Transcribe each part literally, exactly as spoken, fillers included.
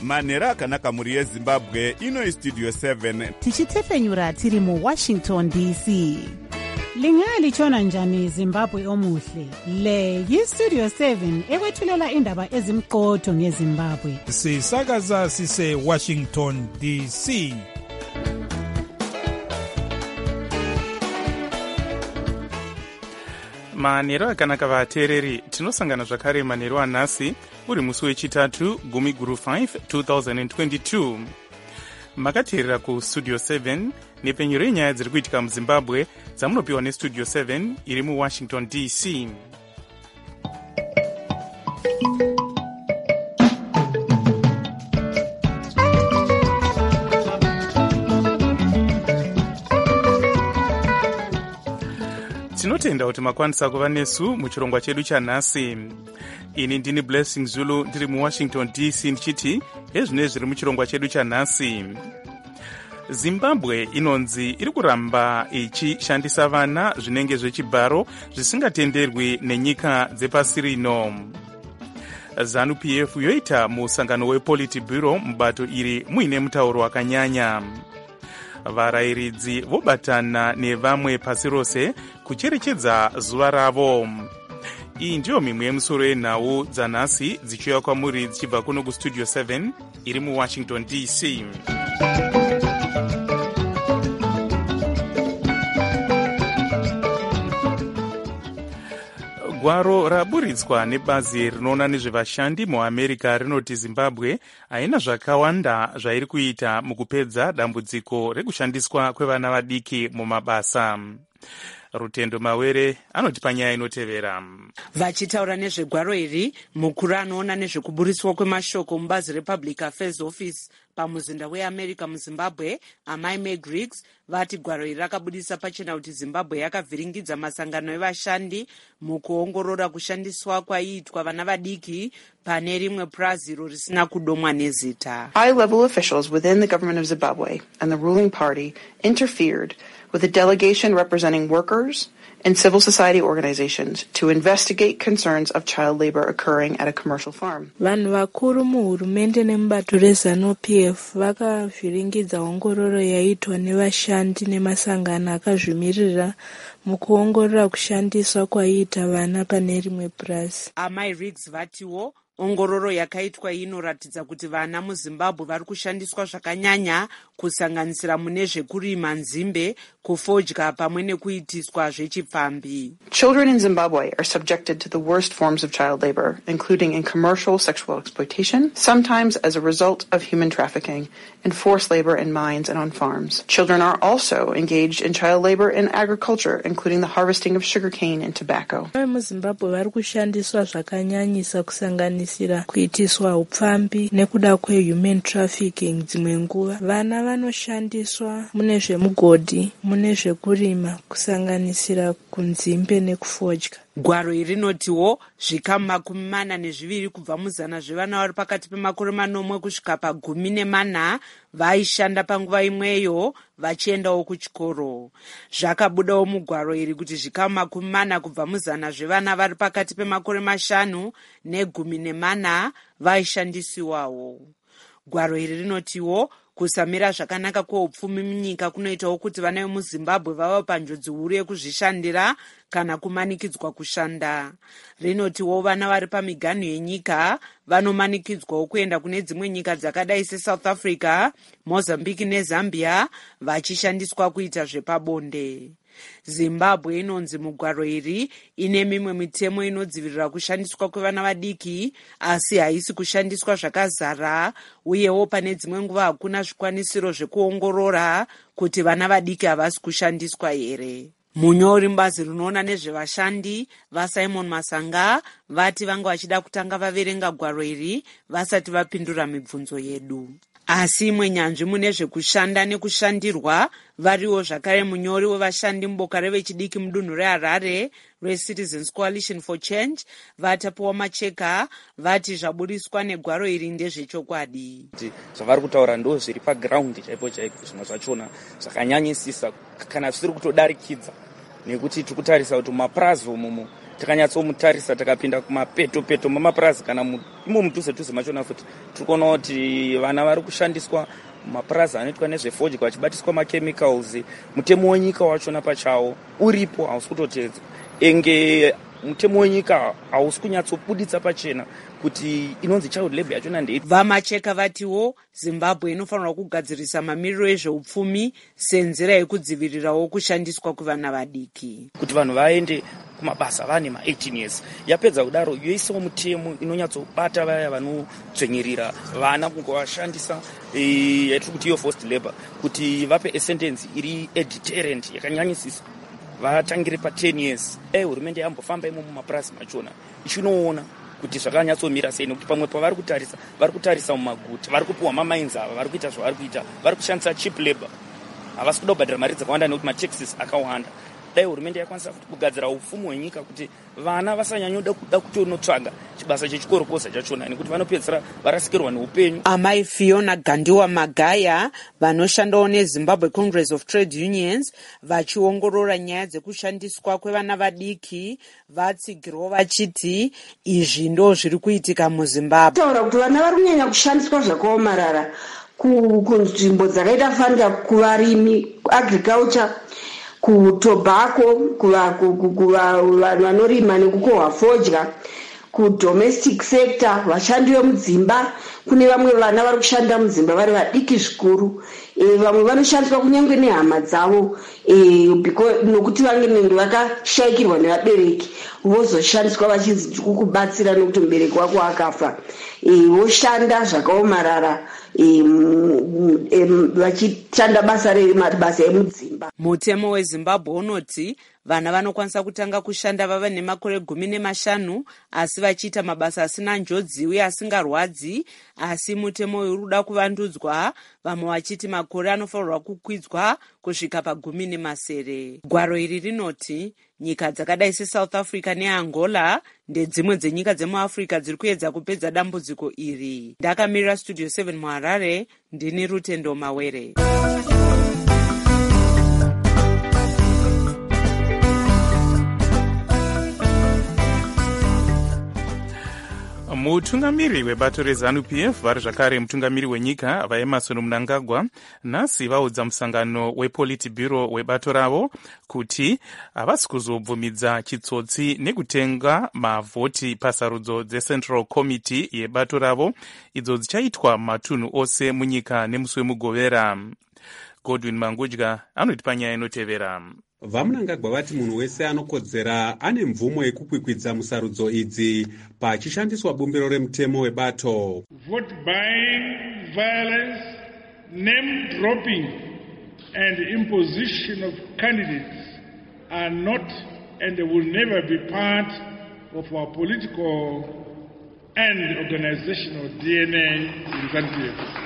manhero akanaka mhuri yezimbabwe. Ino Studio seven tichitefenyura tiri mu Washington D C. Lingali chona njani Zimbabwe omuhle. Le yi Studio seven ekwethulela indaba ezimqotho ngeZimbabwe. Sisakaza sise Washington D C. Manhero akanaka vateereri, tinosangana zvakare manhero anhasi uri musi wechitatu gumi guru five twenty twenty-two. Makateerera ku Studio seven nepenyero yenyaya dziri kuitika muZimbabwe dzamunopiwa neStudio seven iri muWashington D C. Tinotenda kuti makwanisa kuva nesu muchirongwa chedu chanhasi. Ini ndini Blessing Zulu ndiri muWashington D C ndichiti ezvine zviri muchirongwa chedu chanhasi. Zimbabwe inonzi iri kuramba ichishandisa vana zvinenge zvechibharo zvisingatenderwi nenyika dzepasi rino. ZANU P F yoita musangano wePolitburo mubato iri muine mutauro wakanyanya. Varayiridzi vobatana nevamwe pasi rose kucherechedza zuva ravo. Iyi ndiyo mimwe yemusoro yenhau dzanhasi dzichiuya kwamuri dzichibva kuno kuStudio seven iri muWashington D C. Gwaro raburitswa nebazi rinoona nezvevashandi muAmerica rinoti Zimbabwe haina zvakawanda zvairi kuita mukupedza dambudziko rekushandiswa kwevana vadiki mumabasa. Rutendo Mawere anoti panyaya inotevera. Vachitaura nezvegwaro iri, mukuru anoona nezvekuburiswa kwemashoko mubazi rePublic Affairs Office pamuzinda weAmerica muZimbabwe, Amai Meg Riggs, vati gwaro iri rakabudisa pachena kuti Zimbabwe yakavhiringidza masangano evashandi mukuongorora kushandiswa kwaiitwa vana vadiki pane rimwe purazi iro risina kudomwa nezita. High-level officials within the government of Zimbabwe and the ruling party interfered with a delegation representing workers and civil society organizations to investigate concerns of child labor occurring at a commercial farm. Vanhu vakuru muhurumende nemubato reZANU P F vakavhiringidza ongororo yaitwa nevashandi nemasangano akazvimirira mukuongorora kushandiswa kwaiita vana pane rimwe purazi. Amai Riggs vatiwo ongororo yakaitwa inoratidza kuti vana muZimbabwe vari kushandiswa zvakanyanya kusanganisira mune zvekurima nzimbe, kufodya pamwe nekuitiswa zvechipfambi. Children in Zimbabwe are subjected to the worst forms of child labor, including in commercial sexual exploitation, sometimes as a result of human trafficking, and forced labor in mines and on farms. Children are also engaged in child labor in agriculture, including the harvesting of sugarcane and tobacco. MuZimbabwe vari kushandiswa zvakanyanyisa kusanganisira kuitiswa upfambi nekuda kwehuman trafficking. Dzimwe nguva vana vanoshandiswa mune zvemugodhi, mune zvekurima, kusanganisira kunzimbe nekufodya. Gwaro iri rinotiwo zvikamu makumi mana nezviviri kubva muzana zvevana vari pakati pemakore manomwe kusvika pagumi nemana vaishanda panguva imweyo vachiendawo kuchikoro. Zvakabudawo mugwaro iri kuti zvikamu makumi mana kubva muzana zvevana vari pakati pemakore mashanu negumi nemana vaishandisiwawo. Gwaro iri rinotiwo kusamira zvakanaka kweupfumi munyika kunoitawo kuti vana vemuZimbabwe vava panjodzi huru yekuzvishandira kana kumanikidzwa kushanda. Rinotiwo vana vari pamiganhu yenyika vanomanikidzwawo kuenda kune dzimwe nyika dzakadai seSouth Africa, Mozambique neZambia vachishandiswa kuita zvepabonde. Zimbabwe inonzi mugwaro iri ine mimwe mitemo inodzivirira kushandiswa kwevana vadiki, asi haisi kushandiswa zvakazara, uyewo pane dzimwe nguva hakuna zvikwanisiro zvekuongorora kuti vana vadiki havasi kushandiswa here. Munyori mubazi rinoona nezvevashandi vaSimon Masanga vati vanga vachida kutanga vaverenga gwaro iri vasati vapindura mibvunzo yedu. Asi imwe nyanzvi mune zvekushanda nekushandirwa variwo zvakare munyori wevashandi muboka revechidiki mudunhu reHarare reCitizens Coalition for Change vatapuwa macheka vati zvaburiswa negwaro iri ndezvechokwadi. Zvavari kutaura ndo zviri paground chaipo chaipo, zvimwe zvachona zvakanyanyisisa kana zvisiri kutodarikidza nekuti tikutarisa kuti mapurazi umu takanyatsomutarisa takapinda kumapeto peto mamapurazi kana imo mudhuze dhuze machona futi tiri kuona kuti vana vari kushandiswa mapurazi anoitwa nezvefodya vachibatiswa machemicals. Mutemo wenyika wachona pachawo uripo hausi kutotedzwa enge mutemo wenyika hausi kunyatsobuditsa pachena kuti inonzi child labor yachona ndei. Vamacheka vatiwo Zimbabwe inofanirwa kugadzirisa mamiriro ezveupfumi senzira yekudzivirirawo kushandiswa kwevana vadiki, kuti vanhu vaende kumabasa vane ma eighteen years. Yapedza kudaro yoisawo mutemo inonyatsobata vaya vanodzvenyerera vana kungovashandisa yatiri kuti iyo forced labor, kuti vape a sentence iri a deterrent yakanyanyisisa, vatangire pa ten years. Eh, hurumende yambofamba imo mumapurazi machona ichinoona kuti zvakanyatsomira sei, nekuti pamwe pavari kutarisa vari kutarisa mumaguta, vari kupuwa mamains ava, vari kuita zvavari kuita, vari kushandisa cheap labor, havasi kuda kubhadhira mari dzakawanda nekuti mataxes akawanda. Dai hurumende yakwanisa kuti kugadzira upfumi hwenyika kuti vana vasanyanyoda kuda kutonotsvaga chibasa chechikoro kosa chachona nekuti vanopedzera varasikirwa neupenyu. Amai Fiona Gandiwa Magaya vanoshandawo neZimbabwe Congress of Trade Unions vachiongorora nyaya dzekushandiswa kwevana vadiki vatsigirwa vachiti izvi ndo zviri kuitika muZimbabwe. Taura kuti vana vari kunyanya kushandiswa zvakaomarara kunzvimbo dzakaita fanda kuvarimi, agriculture, kutobacco, kuva vanorima nekukohwa fodya, kudomestic sector, vashandi vemudzimba. Kune vamwe vana vari kushanda mudzimba vari vadiki zvikuru, vamwe vanoshandiswa kunyange nehama dzavo nokuti vanenge vakashayikirwa nevabereki vozoshandiswa vachinzi kukubatsira nokuti mubereki wako akafa, voshanda zvakaomarara vachishanda basa remabasa emudzimba. Mutemo weZimbabwe unoti vana vanokwanisa kutanga kushanda vava nemakore gumi nemashanu asi vachiita mabasa asina njodzi uye asingarwadzi, asi mutemo uyu uruda kuvandudzwa, vamwe vachiti makore anofanirwa kukwidzwa kusvika pagumi nemasere. Gwaro iri rinoti nyika dzakadai seSouth Africa neAngola ndedzimwe dzenyika dzemuAfrica dziri kuedza kupedza dambudziko iri. Ndakamirira Studio seven muHarare, ndini Rutendo Mawere. Mutungamiri webato reZANU-P F vari zvakare mutungamiri wenyika vaEmmerson Mnangagwa nhasi vaudza musangano wePolitburo webato ravo kuti havasi kuzobvumidza chitsotsi nekutenga mavhoti pasarudzo dzeCentral Committee yebato ravo idzo dzichaitwa matunhu ose munyika nemusi wemugovera. Godwin Mangudya anoti panyaya inotevera. VaMnangagwa vati munhu wese anokodzera ane mvumo yekukwikwidza musarudzo idzi pachishandiswa bumbiro remutemo webato. Vote buying, violence, name dropping and imposition of candidates are not and will never be part of our political and organizational D N A in ZANU-P F.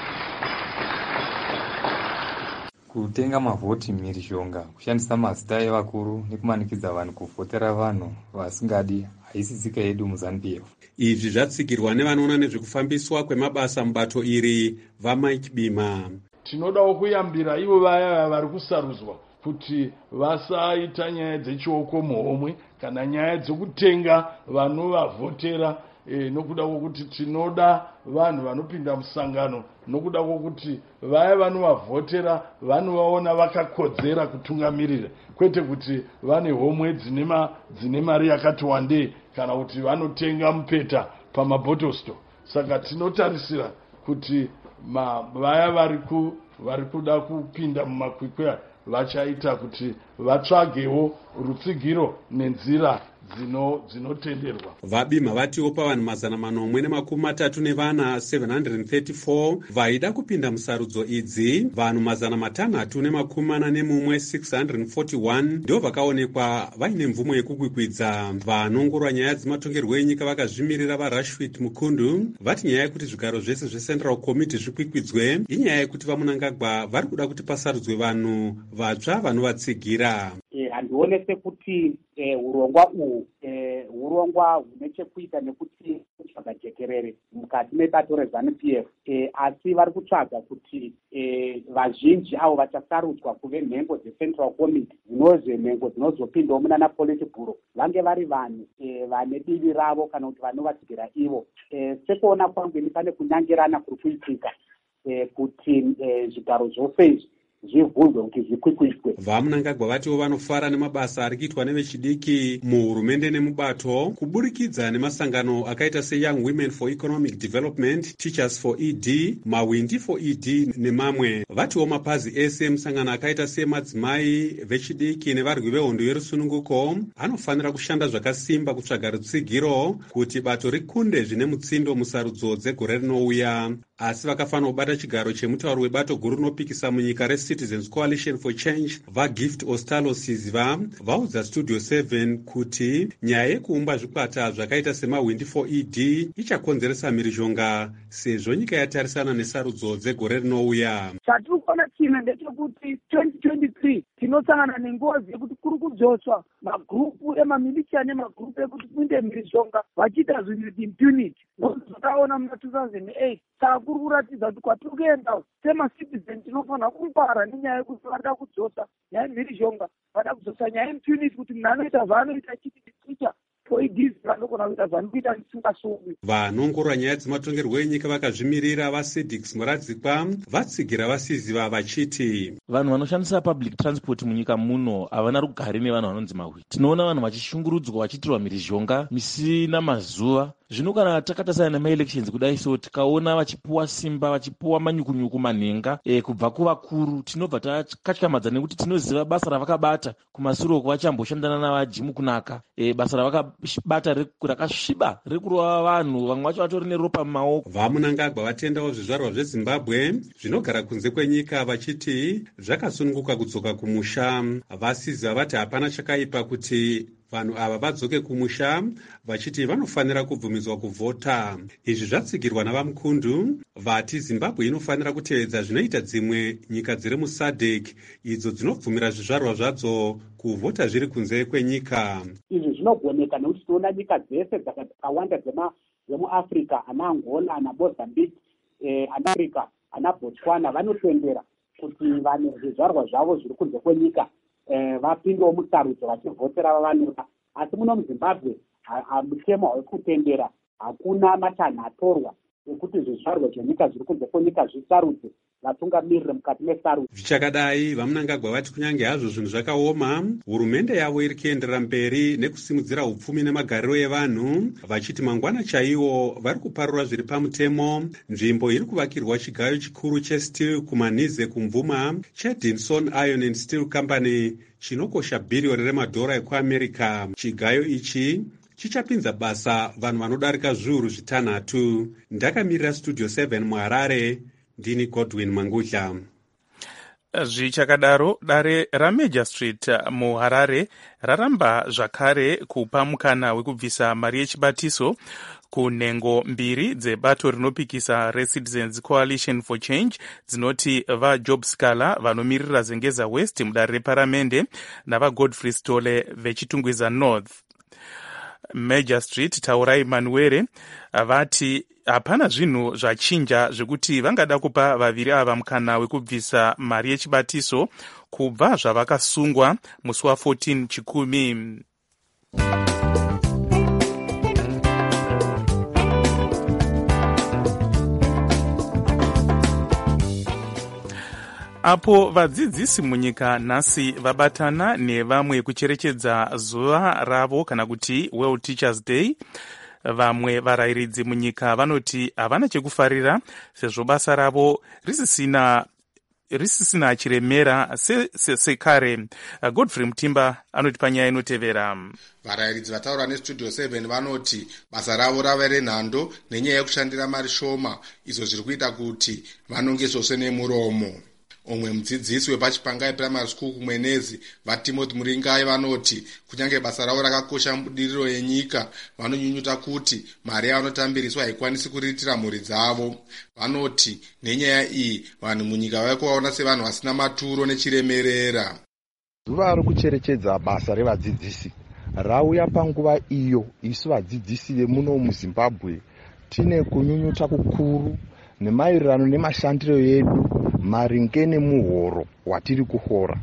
Kutenga mavhoti mhirizhonga, kushandisa mazita evakuru nekumanikidza vanhu kuvhotera vanhu vasingadi haisi tsika yedu muZANU-P F. Izvi zvatsigirwa nevanoona nezvekufambiswa kwemabasa mubato iri vaMike Bima. Tinodawo kuyambira ivo vaya vari kusarudzwa kuti vasaita nyaya dzechioko muhomwe kana nyaya dzekutenga vanovavhotera. E, nokuda kwokuti tinoda vanhu vanopinda musangano, nokuda kwokuti vaya vanovavhotera vanovaona vakakodzera kutungamirira, kwete kuti vane homwe dzine mari yakati wandei kana kuti vanotenga mupeta pamabottle store. Saka tinotarisira kuti vaya vari kuda kupinda mumakwikwi vachaita kuti vatsvagewo rutsigiro nenzira dzinotenderwa. VaBima vatiwo pavanhu mazana manomwe nemakumi matatu nevana seven hundred thirty-four vaida kupinda musarudzo idzi, vanhu mazana matanhatu nemakumi mana nemumwe six hundred forty-one ndo vakaonekwa vaine mvumo yekukwikwidza. Vanongorwa nyaya dzematongerwo enyika vakazvimirira vaRashford Mukundu vati nyaya yekuti zvigaro zvese zveCentral Committee zvikwikwidze inyaya yekuti vaMnangagwa vari kuda kuti pasarudzwe vanhu vatsva vanovatsigira. Handione sekuti urongwa uhu urongwa hune chekuita nekuti zvakajekerere mukati mebato reZANU P F, e, asi vari kutsvaga kuti e, vazhinji avo vachasarudzwa kuve nhengo dzeCentral Committee dzinozve nhengo dzinozopindawo munana Politburo vange vari vanhu e, vane divi ravo kana kuti vanovatsigira ivo. E, sekuona kwangu ini pane kunyangerana kuri kuitika e, kuti e, zvigaro zvose izvi zvivhunzwe kuti zvikwikwitwe. Vamunangagwa vatiwo vanofara nemabasa ari kuitwa nevechidiki muhurumende nemubato kuburikidza nemasangano akaita seYoung Women for Economic Development, Teachers for E D, Mawindi for E D nemamwe. Vatiwo mapazi ese musangano akaita semadzimai vechidiki nevarwi vehondo yerusununguko anofanira kushanda zvakasimba kutsvaga rutsigiro kuti bato rikunde zvine mutsindo musarudzo dzegore rinouya. Asi vakafanira kubata chigaro chemutauri webato guru rinopikisa munyika reCitizens Coalition for Change vaGift Ostalo Siziva vaudza Studio seven kuti nyaya yekuumba zvikwata zvakaita semawindi for E D ichakonzeresa mhirizhonga sezvo nyika yatarisana nesarudzo dzegore rinouya. Chatiri kuona chimwe ndechekuti twenty twenty-three tinosangana nengozi yekuti kuri kudzoswa magrupu emamilitia nemagrupu ekuti kuinde mhirizhonga vachiita zvinhu impunity. Zvakaona muna two thousand eight saka kuri kuratidza kuti kwatiri kuenda semacitizen tinofanira kungwara nenyaya yekuti vada kudzosa nyaya yemhirizhonga, vada kudzosa nyaya impunity kuti munhu anoita zvaanoita chiticha vanongorora nyaya dzematongerwo enyika vakazvimirira vaSEDICS muradzikwa vatsigira vasiziva vachiti vanhu vanoshandisa public transport munyika muno havana rugare nevanhu vanonzi mahwiti. Tinoona vanhu vachishungurudzwa vachiitirwa mhirizhonga misina mazuva. Zvino kana takatasana nemaelections kudai so tikaona vachipuwa simba vachipuwa manyukunyuku manhenga e, kubva kuvakuru tinobva takatyamadza nekuti tinoziva basa ravakabata kumasuro kuvachamboshandana navajimu kunaka e, basa ravakabata rakasviba rekurova vanhu vamwe vacho vatori neropa mumaoko. Vamunangagwa vatendawo zvizvarwa zveZimbabwe zvinogara kunze kwenyika vachiti zvakasununguka kudzoka kumusha. Vasiziva vati hapana chakaipa kuti vanhu ava vadzoke kumusha vachiti vanofanira kubvumidzwa kuvhota. Izvi zvatsigirwa navamukundu vati Zimbabwe inofanira kutevedza zvinoita dzimwe nyika dziri muSADC idzo dzinobvumira zvizvarwa zvadzo kuvhota zviri kunze kwenyika. Izvi zvinogoneka nekuti tinoona nyika dzese dzakawanda dzemuAfrica ana Angola, ana Mozambique, eh, ana Africa, ana Botswana vanotendera kuti vanhu zvizvarwa zvavo zviri kunze kwenyika Eh, vapindawo musarudzo vachivhotera vavanoda. Asi muno muZimbabwe mutemo wekutendera hakuna matanho atorwa ekuti zvizvarwa zvenyika zviri kunze kwenyika zvisarudze vatungamiriri mukati mesarudzo. Zvichakadai vamunangagwa vati kunyange hazvo zvinhu zvakaoma hurumende yavo iri kuenderera mberi nekusimudzira upfumi nemagariro evanhu vachiti mangwana chaiwo vari kuparura zviri pamutemo nzvimbo iri kuvakirwa chigayo chikuru chesteel kumanhize kumvuma cheDinson Iron and Steel Company chinokosha bhiriyoni remadhora ekuAmerica. Chigayo ichi chichapinza basa vanhu vanodarika zviuru zvitanhatu. Ndakamirira Studio seven muHarare, ndini Godwin Mangudla. Zvichakadaro dare raMajor Street muHarare raramba zvakare kupa mukana wekubvisa mari yechibatiso kunhengo mbiri dzebato rinopikisa reCitizens Coalition for Change dzinoti vaJob Scala vanomirira Zengeza West mudare reparamende navaGodfrey Stole vechitungwiza North. Major Street Taurai Manuere vati hapana zvinhu zvachinja zvekuti vangada kupa vaviri ava mukana wekubvisa mari yechibatiso kubva zvavakasungwa musi wa14 chikumi. Apo vadzidzisi munyika nhasi vabatana nevamwe kucherechedza zuva ravo kana kuti World Teachers Day, vamwe varayiridzi munyika vanoti havana chekufarira sezvo basa ravo risisina risisina chiremera sekare. Se, se Godfrey Mutimba anoti panyaya inotevera. Varayiridzi vataura neStudio seven vanoti basa ravo rava renhando nenyaya yekushandira mari shoma, izvo zviri kuita kuti vanonge zvose nemuromo. Omwe mudzidzisi wepachipangai primary school kumwenezi vaTimothy Muringai vanoti kunyange basa ravo rakakosha mubudiriro yenyika vanonyunyuta kuti mari yavanotambiriswa haikwanisi kuriritira mhuri dzavo. Vanoti nenyaya iyi vanhu munyika vari kuvaona sevanhu vasina maturo nechiremerera. Zuva rokucherechedza basa revadzidzisi rauya panguva iyo isu vadzidzisi vemuno muZimbabwe tine kunyunyuta kukuru nemaererano nemashandiro edu maringe nemuhoro watiri kuhora.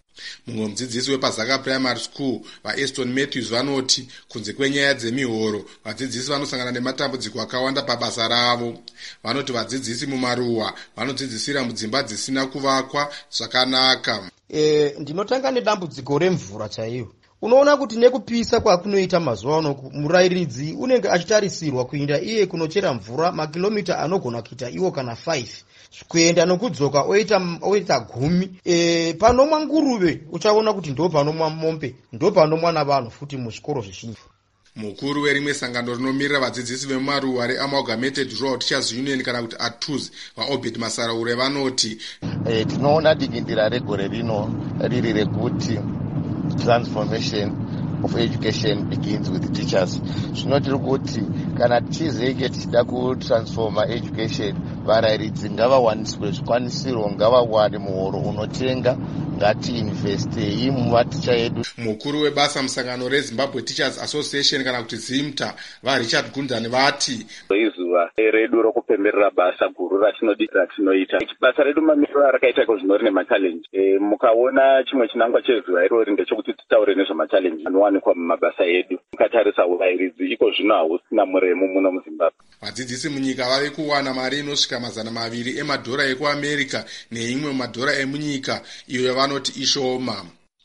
Mumwe mudzidzisi wepaZaka Primary School vaEston Matthews vanoti kunze kwenyaya dzemihoro vadzidzisi vanosangana nematambudziko akawanda pabasa ravo. Vanoti vadzidzisi mumaruwa vanodzidzisira mudzimba dzisina kuvakwa zvakanaka. E, ndinotanga nedambudziko remvura chaiyo. Unoona kuti nekupisa kwakunoita mazuva ano murairidzi unenge achitarisirwa kuinda iye kunochera mvura makilomita anogona kuita iwo kana five kuenda nokudzoka oita oita gumi. E, panomwa nguruve uchaona kuti ndo panomwa mombe, ndo panomwa navanhu futi muzvikoro zvizhinji. Mukuru werimwe sangano rinomirira vadzidzisi vemumaruwa reAmalgamated Rural Teachers Union kana kuti A T U S vaObed Masaraure vanoti e, tinoona dikindira regore rino riri rekuti transformation of education begins with teachers. Zvinotiri kuti kana tichizenge tichida kutransforma education, varairidzi ngavawaniswe zvikwanisiro, ngavawane muhoro unotenga, ngatiinvestei muvaticha yedu. Mukuru webasa musangano reZimbabwe Teachers Association kana kuti ZIMTA vaRichard Gundani vati izuva redu rokupemberera basa guru ratinoita basa redu mamiriro rakaita iko zvino rine machallenji. E, mukaona chimwe chinangwa chezuva irori ndechekuti titaure nezvemachallenji anowanikwa mumabasa edu. Mukatarisa urairidzi iko zvino hausina muremu muno muZimbabwe. Vadzidzisi munyika vave kuwana mari inosvika mazana maviri emadhora ekuAmerica neimwe madhora emunyika iyo yavanoti ishoma.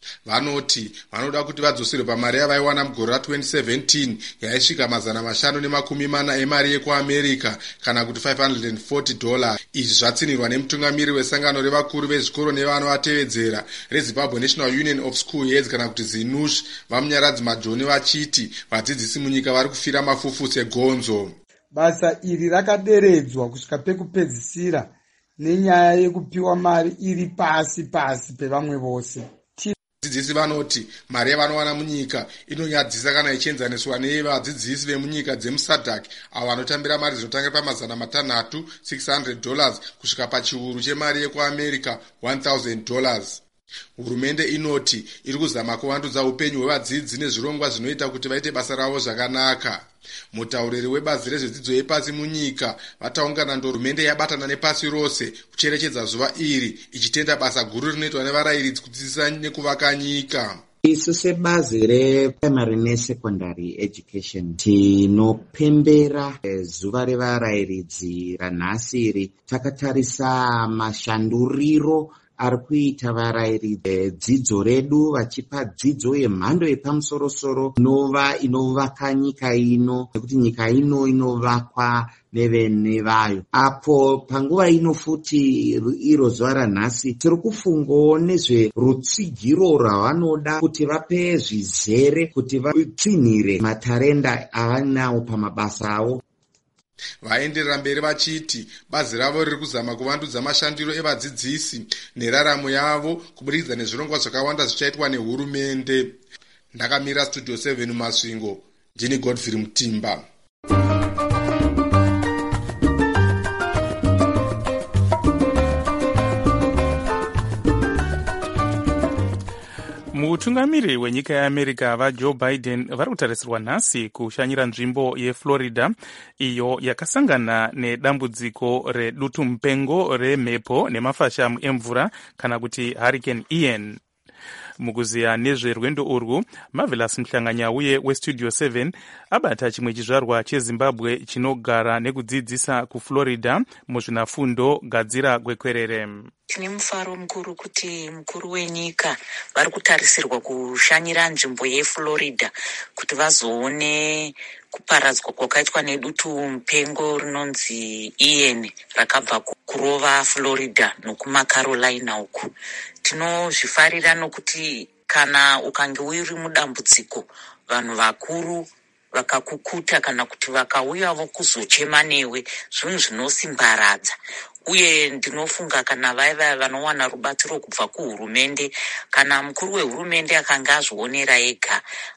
Vanoti vanoda kuti vadzoserwe pamari yavaiwana mugore ra twenty seventeen yaisvika mazana mashanu nemakumi mana emari yekuAmerica kana kuti five hundred forty dollars. Izvi zvatsinirwa nemutungamiri wesangano revakuru vezvikoro nevanovatevedzera reZimbabwe National Union of School Heads kana kuti ZINUSH vamunyaradzi Majoni vachiti vadzidzisi munyika vari kufira mafufu segonzo. Basa iri rakaderedzwa kusvika pekupedzisira nenyaya yekupiwa mari iri pasi pasi pevamwe vose. Vadzidzisi vanoti mari yavanowana munyika inonyadzisa kana ichienzaniswa nevadzidzisi vemunyika dzemuSADC avo vanotambira mari dzinotangira pamazana matanhatu six hundred dollars kusvika pachiuru chemari yekuAmerica one thousand dollars. Hurumende inoti iri kuzama kuvandudza upenyu hwevadzidzi nezvirongwa zvinoita kuti vaite basa ravo zvakanaka. Mutauriri webazi rezvedzidzo yepasi munyika vataungana ndohurumende yabatana nepasi rose kucherechedza zuva iri ichitenda basa guru rinoitwa nevarairidzi kudzidzisa nekuvaka nyika. Isu sebazi reprimary nesecondary education tinopembera zuva revarairidzi ranhasi iri. Takatarisa mashanduriro ari kuita varairidzi dzidzo redu vachipa dzidzo yemhando yepamusorosoro inova inovaka nyika ino nekuti nyika ino inovakwa nevene vayo. Apo panguva ino futi iro zuva ranhasi tiri kufungawo nezverutsigiro rwavanoda kuti vape zvizere kuti vatsinhire matarenda avanawo pamabasa avo. Vaenderera mberi vachiti bazi ravo riri kuzama kuvandudza mashandiro evadzidzisi neraramo yavo kubudikidza nezvirongwa zvakawanda zvichaitwa nehurumende. Ndakamira Studio seven Masvingo, ndini Godfrey Mutimba. Mutungamiri wenyika yeAmerica vaJoe Biden vari kutarisirwa nhasi kushanyira nzvimbo yeFlorida iyo yakasangana nedambudziko redutu mupengo remhepo nemafashamu emvura kana kuti Hurricane Ian. Mukuziya nezverwendo urwu, Marvelous Mhlanganyauye weStudio seven abata chimwe chizvarwa cheZimbabwe chinogara nekudzidzisa kuFlorida muzvinafundo gadzira gwekwerere. Tine mufaro mukuru kuti mukuru wenyika vari kutarisirwa kushanyira nzvimbo yeFlorida kuti vazoone kuparadzwa kwakaitwa nedutu mupengo rinonzi Ian rakabva kurova Florida nokumaCarolina uku. Tinozvifarira nokuti kana ukange uri mudambudziko vanhu vakuru vakakukuta kana kuti vakauyawo kuzochema newe zvinhu zvinosimbaradza. Uye ndinofunga kana vaiva vanowana rubatsiro kubva kuhurumende kana mukuru wehurumende akanga azvionera ega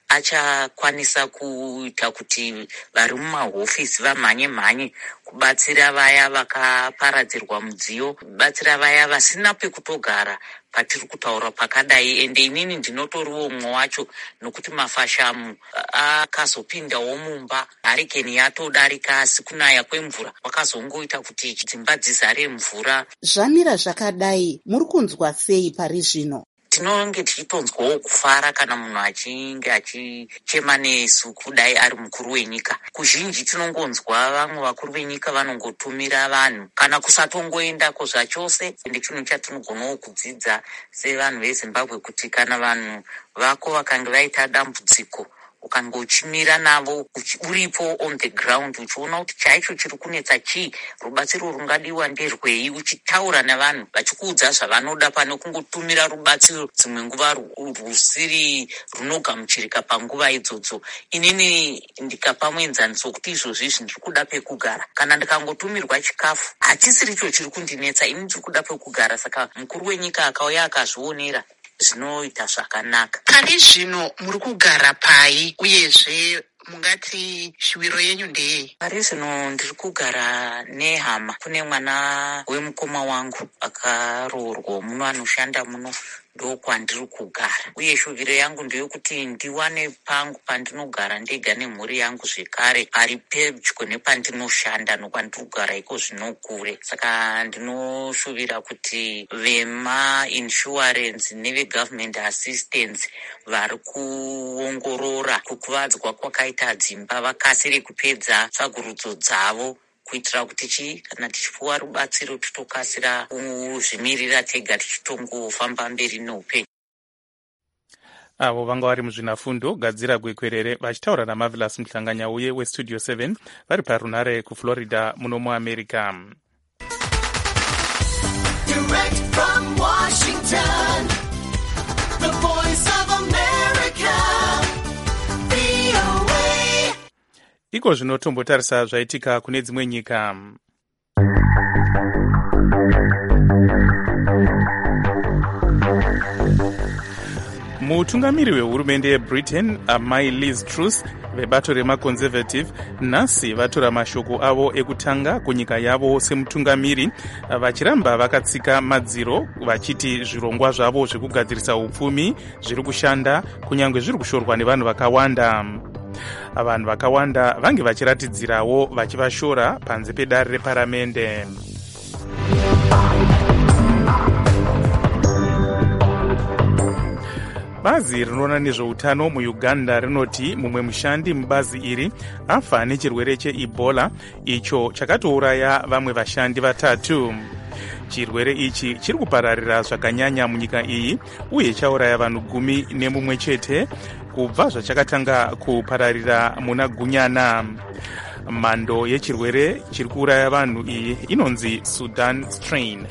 achakwanisa kuita kuti vari mumahofisi vamhanye mhanye kubatsira vaya vakaparadzirwa mudziyo, kubatsira vaya vasina pekutogara patiri kutaura pakadai. Ende inini ndinotoriwo mumwe wacho, nokuti mafashamu akazopindawo mumba, harikeni yatodarika, asi kunaya kwemvura kwakazongoita kuti dzimba dzizare mvura. Zvamira zvakadai, muri kunzwa sei pari zvino? Tinonge tichitonzwawo kufara kana munhu achinge achichema nesu kudai ari mukuru wenyika. Kuzhinji tinongonzwa vamwe vakuru venyika vanongotumira vanhu kana kusatongoendako zvachose. Ende chinhu chatinogonawo kudzidza sevanhu veZimbabwe kuti kana vanhu vako vakange vaita dambudziko ukanga uchimira navo uripo on the ground uchiona kuti chaicho chiri kunetsa chii, rubatsiro rungadiwa nderwei, uchitaura navanhu vachikuudza zvavanoda pane kungotumira rubatsiro dzimwe nguva rusiri runogamuchirika panguva idzodzo. Inini ndikapa muenzaniso kuti izvozvi ndiri kuda pekugara. Kana ndikangotumirwa chikafu hachisiricho chiri kundinetsa, ini ndiri kuda pekugara. Saka mukuru wenyika akauya akazvionera zvinoita zvakanaka. Pari zvino muri kugara pai, uyezve mungati shwiro yenyu ndeyei? Pari zvino ndiri kugara nehama. Kune mwana wemukoma wangu akaroorwa muno, anoshanda muno, ndokwandiri kugara. Uye shuviro yangu ndeyekuti ndiwane pangu pandinogara ndega nemhuri yangu zvekare pari pedyo nepandinoshanda, nokwandiri kugara iko zvinokure. Saka ndinoshuvira kuti vema insurance nevegovernment assistance vari kuongorora kukuvadzwa kwakaita dzimba vakasire kupedza tsvagurudzo dzavo, kuitira kuti chi kana tichipuwa rubatsiro titokasira kuzvimirira tega tichitongofamba mberi noupenyu. Avo vanga vari muzvinafundo gadzira gwekwerere vachitaura naMarvelous Muhlanganyauye westudio seven vari parunare kuFlorida muno muAmerica. Direct from Washington, the voice of America, V O A. Iko zvinotombotarisa zvaitika kune dzimwe nyika. Mutungamiri wehurumende yeBritain amai Liz Truss vebato remaconservative nhasi vatora mashoko avo ekutanga kunyika yavo semutungamiri, vachiramba vakatsika madziro vachiti zvirongwa zvavo zvekugadzirisa upfumi zviri kushanda kunyange zviri kushorwa nevanhu vakawanda. Vanhu vakawanda vange vachiratidzirawo vachivashora panze pedare reparamende. Bazi rinoona nezveutano muUganda rinoti mumwe mushandi mubazi iri afa nechirwere cheEbola, icho chakatouraya vamwe vashandi vatatu. Chirwere ichi chiri kupararira zvakanyanya munyika iyi uye chauraya vanhu gumi nemumwe chete kubva zvachakatanga kupararira muna Gunyana. Mhando yechirwere chiri kuuraya vanhu iyi inonzi Sudan strain.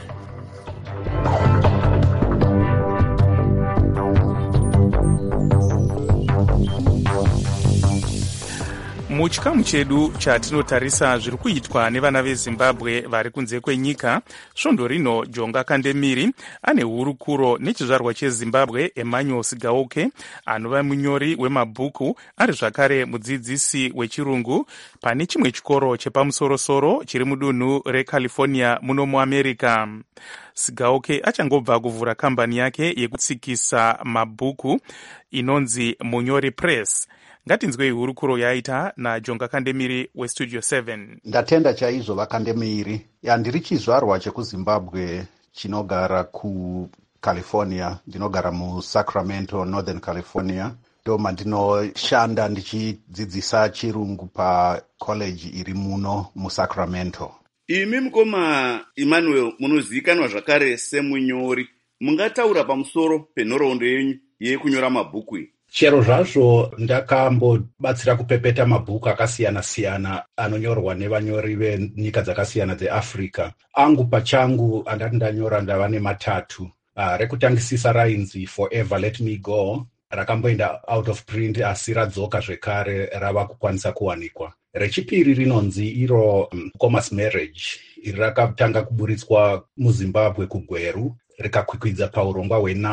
Muchikamu chedu chatinotarisa zviri kuitwa nevana veZimbabwe vari kunze kwenyika, svondo rino Jonga Kandemiri ane hurukuro nechizvarwa cheZimbabwe Emmanuel Sigaoke, anova munyori wemabhuku ari zvakare mudzidzisi wechirungu pane chimwe chikoro chepamusorosoro chiri mudunhu reCalifornia muno muAmerica. Sigaoke achangobva kuvhura kambani yake yekutsikisa mabhuku inonzi Munyori Press. Ngatinzwei hurukuro yaita naJonga Kandemiri westudio seven. Ndatenda chaizvo vaKandemiri. Yandiri chizvarwa chekuZimbabwe chinogara kuCalifornia, ndinogara muSacramento, Northern California. Ndo mandinoshanda ndichidzidzisa chirungu pacollege iri muno muSacramento. Imi mukoma Emmanuel munozivikanwa zvakare semunyori. Mungataura pamusoro penhoroondo yenyu yekunyora mabhuku? Chero zvazvo ndakambobatsira kupepeta mabhuku akasiyana-siyana anonyorwa nevanyori venyika dzakasiyana dzeAfrica. Angu pachangu andati ndanyora ndava nematatu. Uh, rekutangisisa rainzi Forever Let Me Go, rakamboenda out of print asi radzoka zvekare rava kukwanisa kuwanikwa. Rechipiri rinonzi iro um, Commerce Marriage, iri rakatanga kuburitswa muZimbabwe kuGweru, rikakwikwidza paurongwa hwenama.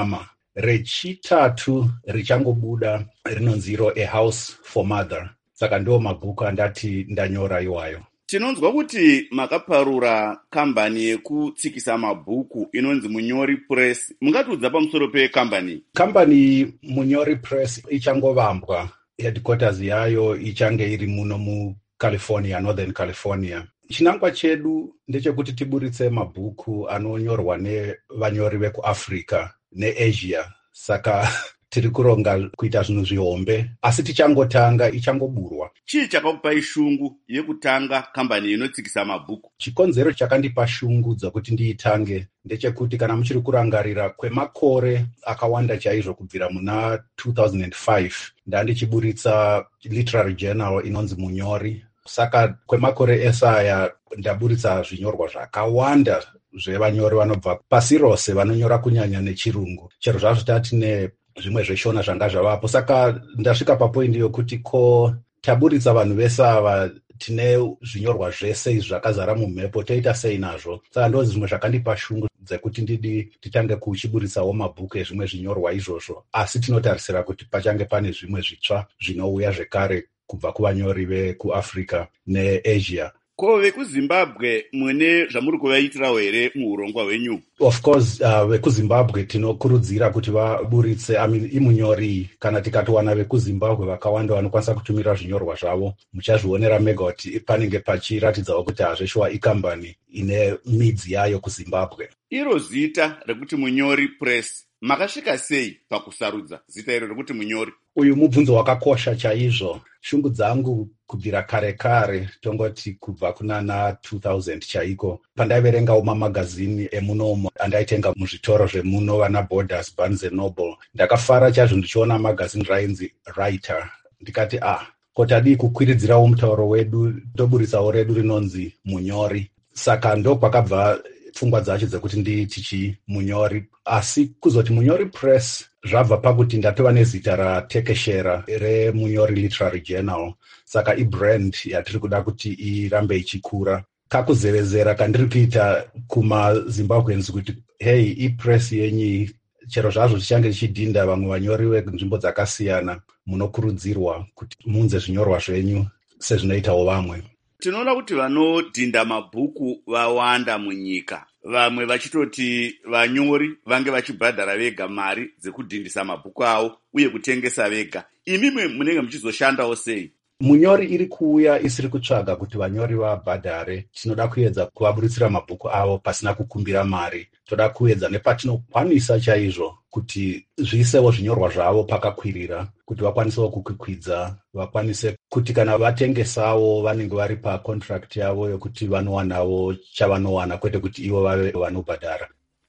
Rechitatu richangobuda rinonzi iro A House for Mother. Saka ndo mabhuku andati ndanyora iwayo. Tinonzwa kuti makaparura kambani yekutsikisa mabhuku inonzi Munyori Press. Mungatiudza pamusoro pekambani? Kambani Munyori Press ichangovambwa. Headquarters yayo ichange iri muno muCalifornia, Northern California. Chinangwa chedu ndechekuti tiburitse mabhuku anonyorwa nevanyori vekuAfrica neAsia. Saka tiri kuronga kuita zvinhu zvihombe, asi tichangotanga, ichangoburwa. Chii chakakupai shungu yekutanga kambani inotsikisa mabhuku? Chikonzero chakandipa shungu dzokuti ndiitange ndechekuti kana muchiri kurangarira kwemakore akawanda chaizvo kubvira muna two thousand five ndandichiburitsa literary journal inonzi Munyori. Saka kwemakore esaya ndaburitsa zvinyorwa zvakawanda zvevanyori vanobva pasi rose vanonyora kunyanya nechirungu. Chero zvazvo tatine zvimwe zveshona zvanga zvavapo. Saka ndasvika papoindi yokuti ko taburitsa vanhu vese ava tine zvinyorwa zvese izvi zvakazara mumhepo, toita sei nazvo? Saka ndo zvimwe zvakandipa shungu dzekuti ndidi titange kuchiburitsawo mabhuku ezvimwe zvinyorwa izvozvo, asi tinotarisira kuti pachange pane zvimwe zvitsva zvinouya zvekare kubva kuvanyori vekuAfrica neAsia. Ko vekuZimbabwe mune zvamuri kuvaitirawo here muurongwa hwenyu? Of course, uh, vekuZimbabwe tinokurudzira kuti vaburitse. I mean, imunyori kana tikatowana vekuZimbabwe vakawanda vanokwanisa kutumira zvinyorwa zvavo, muchazvionera mega kuti panenge pachiratidzawo kuti hazveshuwa ikambani ine midzi yayo kuZimbabwe. Iro zita rekuti Munyori Press, makasvika sei pakusarudza zita iro rekuti Munyori? Uyu mubvunzo wakakosha chaizvo. Shungu dzangu kubvira kare kare, tongoti kubva kunana two thousand chaiko, pandaiverengawo mamagazini emunomo andaitenga muzvitoro zvemuno vana Borders, Barnes and Noble. Ndakafara chaizvo ndichiona magazini rainzi Writer. Ndikati ah, kotadii kukwiridzirawo mutauro wedu, toburitsawo redu rinonzi Munyori. Saka ndo kwakabva pfungwa dzacho dzekuti ndiitichi Munyori. Asi kuzoti Munyori Press zvabva pakuti ndatova nezita ratekeshera reMunyori Literary Journal. Saka ibrand yatiri kuda kuti irambe ichikura. Kakuzevezera kandiri kuita kumaZimbabweans kuti hey, ipress yenyu chero zvazvo tichange tichidhinda vamwe vanyori venzvimbo dzakasiyana, munokurudzirwa kuti muunze zvinyorwa zvenyu sezvinoitawo vamwe. Tinoona kuti vanodhinda mabhuku vawanda munyika. Vamwe vachitoti vanyori vange vachibhadhara vega mari dzekudhindisa mabhuku avo uye kutengesa vega. Imimi munenge muchizoshandawo sei? Munyori iri kuuya isiri kutsvaga kuti vanyori vabhadhare. Tinoda kuedza kuvaburitsira mabhuku avo pasina kukumbira mari. Toda kuedza nepatinokwanisa chaizvo kuti zviisewo zvinyorwa zvavo pakakwirira, kuti vakwanisewo kukwikwidza, vakwanise kuti kana vatengesawo vanenge vari pacontract yavo yokuti vanowanawo chavanowana, kwete kuti ivo vave vanobhadhara.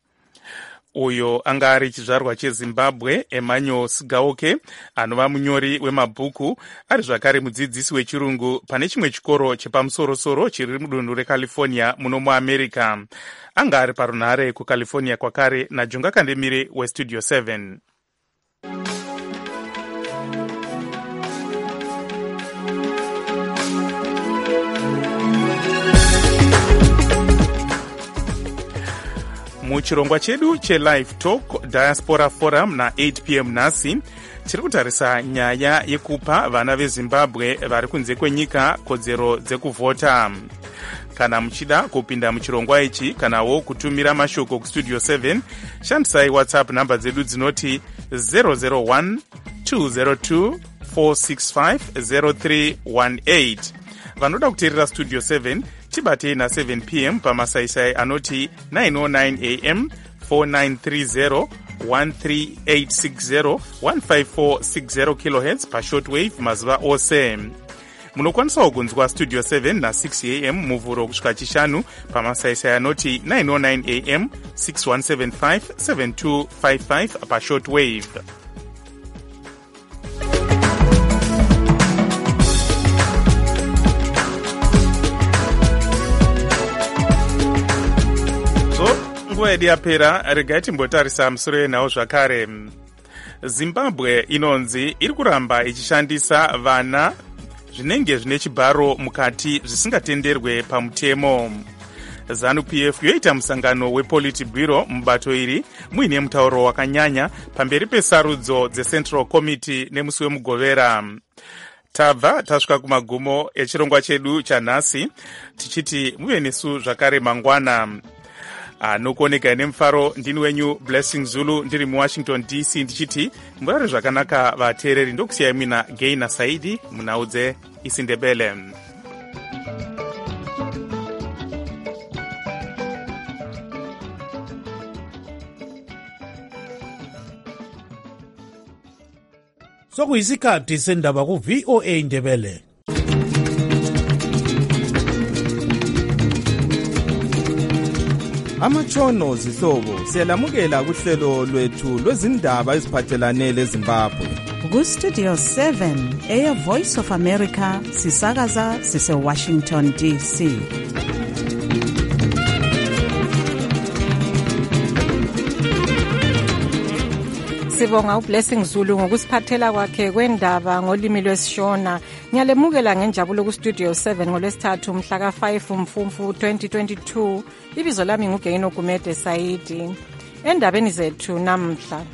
Uyo anga ari chizvarwa cheZimbabwe Emmanuel Sigaoke, anova munyori wemabhuku, ari zvakare mudzidzisi wechirungu pane chimwe chikoro chepamusoro-soro chiri mudunhu reCalifornia muno muAmerica. Anga ari parunhare kuCalifornia kwakare naJonga Kandemire weStudio seven. Muchirongwa chedu cheLive Talk Diaspora Forum na eight p m nhasi tiri kutarisa nyaya yekupa vana veZimbabwe vari kunze kwenyika kodzero dzekuvhota. Kana muchida kupinda muchirongwa ichi kanawo kutumira mashoko kuStudio seven, shandisai WhatsApp namba dzedu dzinoti zero zero one two zero two four six five zero three one eight. Vanoda kuteerera Studio seven tibatei na seven p m pamasaisai anoti nine oh nine a m four nine three zero one three eight six zero one five four six zero kilohertz pashortwave mazuva ose. Munokwanisawo kunzwa Studio seven na six a m muvhuro kusvika chishanu pamasaisai anoti nine oh nine a m six one seven five seven two five five pashortwave. Nguva yedu yapera, regai timbotarisa musoro yenhau zvakare. Zimbabwe inonzi iri kuramba ichishandisa vana zvinenge zvine chibharo mukati zvisingatenderwe pamutemo. ZANU-P F yoita musangano wePolitburo mubato iri muine mutauro wakanyanya pamberi pesarudzo dzeCentral Committee nemusi wemugovera. Tabva tasvika kumagumo echirongwa chedu chanhasi, tichiti muve nesu zvakare mangwana. Anokuoneka nemufaro ndini wenyu Blessing Zulu ndiri muWashington D C ndichiti murare zvakanaka vateereri. Ndokusiyai mina Gaina Saidi munaudze isindebele. Sokuyisikhathi sendaba ku V O A Ndebele. Amatshono zihlobo siyalamukela kuhlelo lwethu lwezindaba eziphathelane leZimbabwe. Ku Studio seven eya Voice of America sisakaza sise Washington D C. Sibonga uBlessing Zulu ngokusiphathela kwakhe kwendaba ngolimi lwesishona. Ngiyalemukela ngenjabulo ku Studio seven ngolwesithathu mhla ka five Mfumfu twenty twenty-two. Ibizo lami nguGaino Gumede Saidi. Endabeni zethu namhla,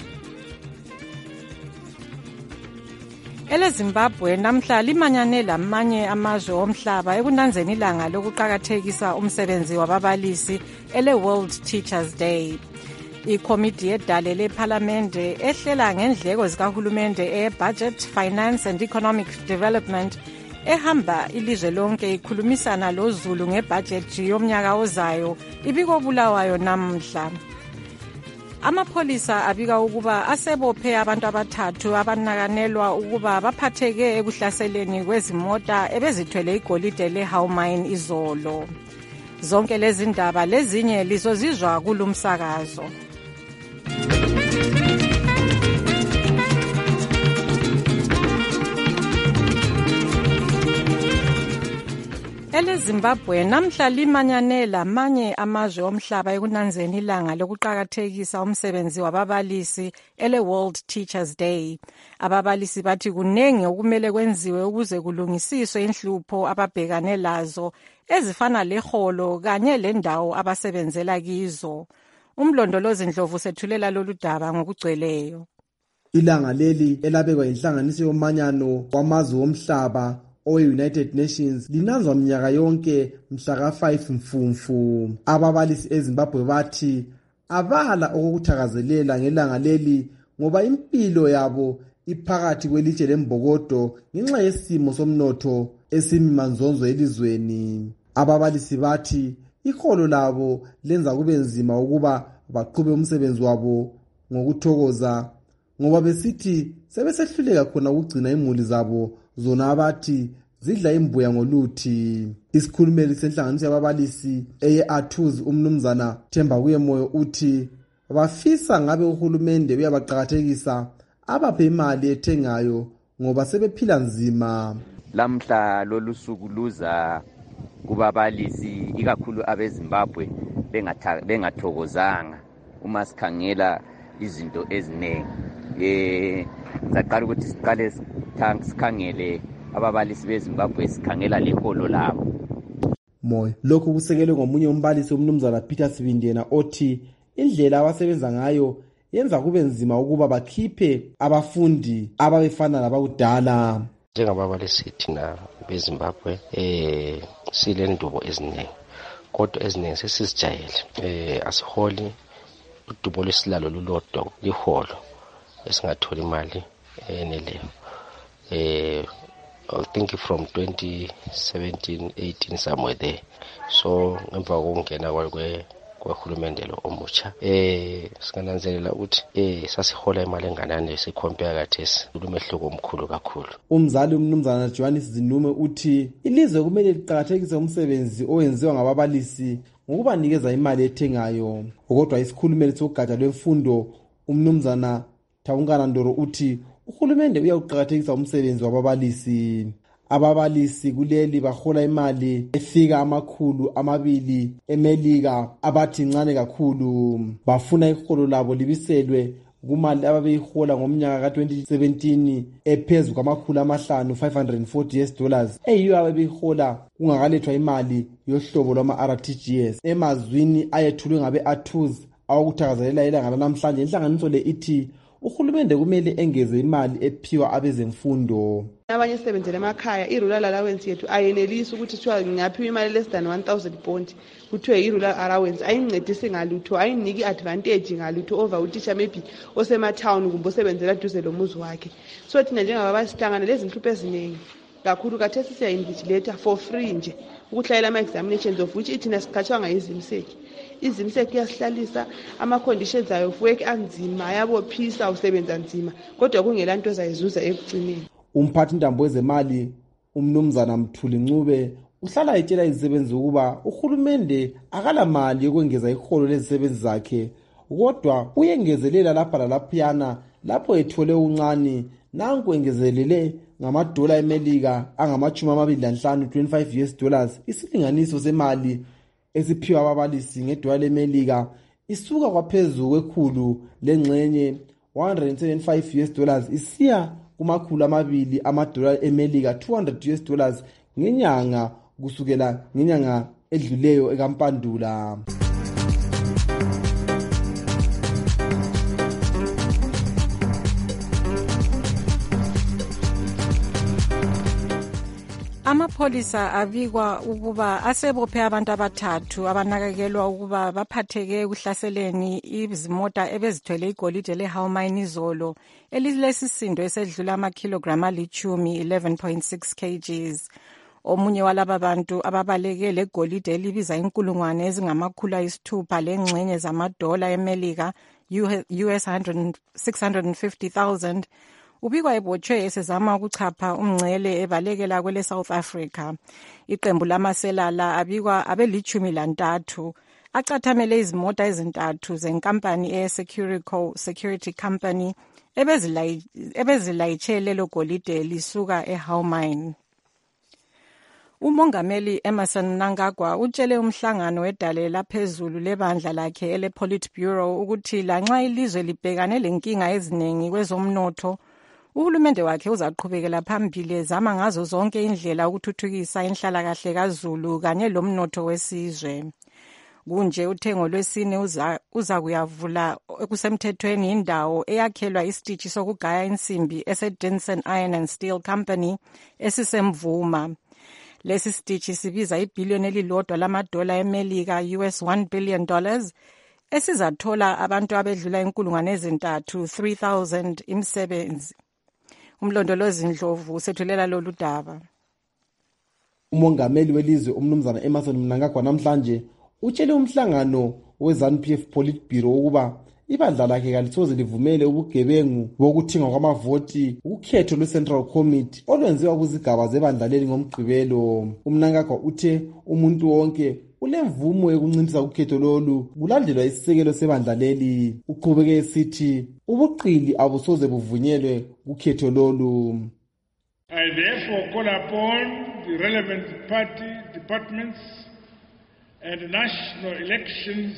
ele Zimbabwe namhla limanyane lamanye amazwe omhlaba ekunanzeni ilanga lokuqhakathekisa umsebenzi wababalisi ele World Teachers Day. Ikomiti yedale lePhalamende ehlela ngendleko zikahulumende e-Budget, Finance and Economic Development ehamba ilizwe lonke ikhulumisana loZulu ngebudget yomnyaka ozayo ibiko Bulawayo namhla. Amapolisa abika ukuba asebophe abantu abathathu abanakanelwa ukuba baphatheke ekuhlaseleni kwezimota ebezithwele igolide leHowmine izolo. Zonke lezi ndaba lezinye lizozizwa kulumsakazo. Ele Zimbabwe namhla limanyane lamanye amazwe omhlaba ekunanzeni ilanga lokuqhakathekisa umsebenzi wababalisi ele World Teachers Day. Ababalisi bathi kunengi okumele kwenziwe ukuze kulungisiswe inhlupho ababhekane lazo ezifana leholo kanye lendawo abasebenzela kizo. Umlondolozi Ndlovu sethulela lolu daba ngokugcweleyo. Ilanga leli elabekwa inhlanganiso yomanyano wamazwe omhlaba owe-United Nations linanzwa mnyaka yonke mhla ka five Mfumfu. Ababalisi eZimbabwe bathi abala okuthakazelela ngelanga leli ngoba impilo yabo iphakathi kwelitshe lembokodo ngenxa yesimo somnotho esimimanzonzo elizweni. Ababalisi bathi iholo labo lenza kube nzima ukuba baqhube umsebenzi wabo ngokuthokoza ngoba besithi sebesehluleka khona ukugcina imuli zabo zona abathi zidla imbuya ngoluthi. Isikhulumeli senhlanganiso yababalisi eye-Athuzi umnumzana Themba Kuyemoyo uthi bafisa ngabe uhulumende uyabaqhakathekisa abaphe imali ethengayo ngoba sebephila nzima. Lamhla lolusuku luza kubabalisi ikakhulu abeZimbabwe bengathokozanga uma sikhangela izinto eziningi. Eh ngaqala ukuthi siqale sikhangele ababalisi beZimbabwe sikhangela leholo labo. Moyo lokhu kusekelwe ngomunye umbalisi umnumzana Peter Sibindena othi indlela abasebenza ngayo yenza kube nzima ukuba bakhiphe abafundi ababefana labakudala. Njengababalisi thina beZimbabwe eh silendubo eziningi kodwa eziningi sesizijayele. Eh asiholi udubo lesilalo lulodwa liholo esingathola imali eneleyo. Eh I think from twenty seventeen eighteen somewhere there. So emva kokungena kwakwe kwahulumende lo omutsha eh singananzelela ukuthi eh sasihola imali enganani sicompare kathesi lumehluko omkhulu kakhulu. Umzali umnumzana Johannes Zinume uthi ilizwe kumele liqhakathekise umsebenzi owenziwa ngababalisi ngokubanikeza imali ethengayo. Kodwa isikhulumeli sogatsha lwemfundo umnumzana Thawungana Ndoro uthi uhulumende uyawuqhakathekisa umsebenzi wababalisi. Ababalisi kuleli bahola imali efika amakhulu amabili emelika abathi incane kakhulu. Bafuna iholo labo libiselwe kumali ababeyihola ngomnyaka ka twenty seventeen ephezu kwamakhulu amahlanu five hundred forty US dollars eyiyo ababeyihola kungakalethwa imali yohlobo lwama-R T G S. Emazwini ayethulwe ngabe-Athuz awokuthakazelela ilanga lanamhlanje, inhlanganiso le ithi uhulumende kumele engeze imali ephiwa abezemfundo. Abanye sebenzele emakhaya i-rural allowance yethu ayenelisi ukuthi kuthiwa ngiyaphiwa imali less than one thousand bond kuthiwe i-rural allowance ayincedisi ngalutho, ayiniki advantage ngalutho over utisha maybe osematown kumbe osebenzela duze lomuzi wakhe. So thina njengababa sihlangana lezi nhlupho eziningi kakhulu kathesi siya-invigilata for free nje ukuhlayela ama-examinations of which ithina sikhatshwanga izimseki. Izimseki iyasihlalisa, ama-conditions ayo of work anzima, ayabophisa, usebenza nzima kodwa kungela nto zayizuza ekugcineni. Umphathi ntambo wezemali umnumzana Mthuli Ncube uhlala etshela izisebenzi ukuba uhulumende akala mali yokwengeza iholo lezisebenzi zakhe, kodwa uyengezelela lapha lalaphiyana lapho ethole uncane. Nanku engezelele ngamadola eMelika angamachumi amabili lanhlanu twenty-five US dollars. Isilinganiso semali esiphiwa ababalisi ngedola leMelika isuka kwaphezulu kwekhulu lengxenye one hundred seventy-five US dollars isiya kumakhulu amabili amadola eMelika two hundred US dollars ngenyanga kusukela ngenyanga edluleyo ekaMpandula. Amapholisa abikwa ukuba asebophe abantu abathathu abanakekelwa ukuba baphatheke ekuhlaseleni izimota ebezithwele igolide leHalmine izolo elilesisindo esedlula amakhilogram alichumi eleven point six kilograms. Omunye walaba bantu ababaleke legolide elibiza inkulungwane ezingamakhulu ayisithupha lengxenye zamadola eMelika U S six hundred fifty thousand ubikwa ebotshwe esezama ukuchapha umngcele ebalekela kwele South Africa. Iqembu lamaselala abikwa abelichumi lantathu acathamele izimota ezintathu zenkampani eSecurico Security Company ebezilayitshe lelo golide lisuka eHalmine. Umongameli Emmerson Mnangagwa utshele umhlangano wedale laphezulu lebandla lakhe ele Politburo ukuthi lanxa ilizwe libhekane lenkinga eziningi kwezomnotho, uhulumende wakhe uzaqhubekela phambili zama ngazo zonke indlela ukuthuthukisa inhlalakahle kaZulu kanye lomnotho wesizwe. Kunje uthengo lwesine uza uza kuyavula okusemthethweni indawo eyakhelwa isitishi sokugaya insimbi eseDenson Iron and Steel Company esisemvuma. Lesi sitishi sibiza ibhiliyoni elilodwa lamadola eMelika U S one billion dollars esizathola abantu abedlula inkulungwane ezintathu three thousand imsebenzi. Umlondolozi Ndlovu usethulela lolu daba. Umongameli welizwe umnumzana Emmerson Mnangagwa namhlanje utshele umhlangano weZANU P F Politburo ukuba ibandla lakhe kalisoze livumele ubugebengu bokuthingwa kwamavoti ukhetho lwe-Central Committee olwenziwa kuzigaba zebandla leli ngomgqibelo. Umnangagwa uthe umuntu wonke ulemvumo yokunciphisa ukhetho lolu kulandelwa isisekelo sebandla leli. Uqhubeke esithi ubuqili abusoze buvunyelwe ukhetho lolu. I therefore call upon the relevant party departments and National Elections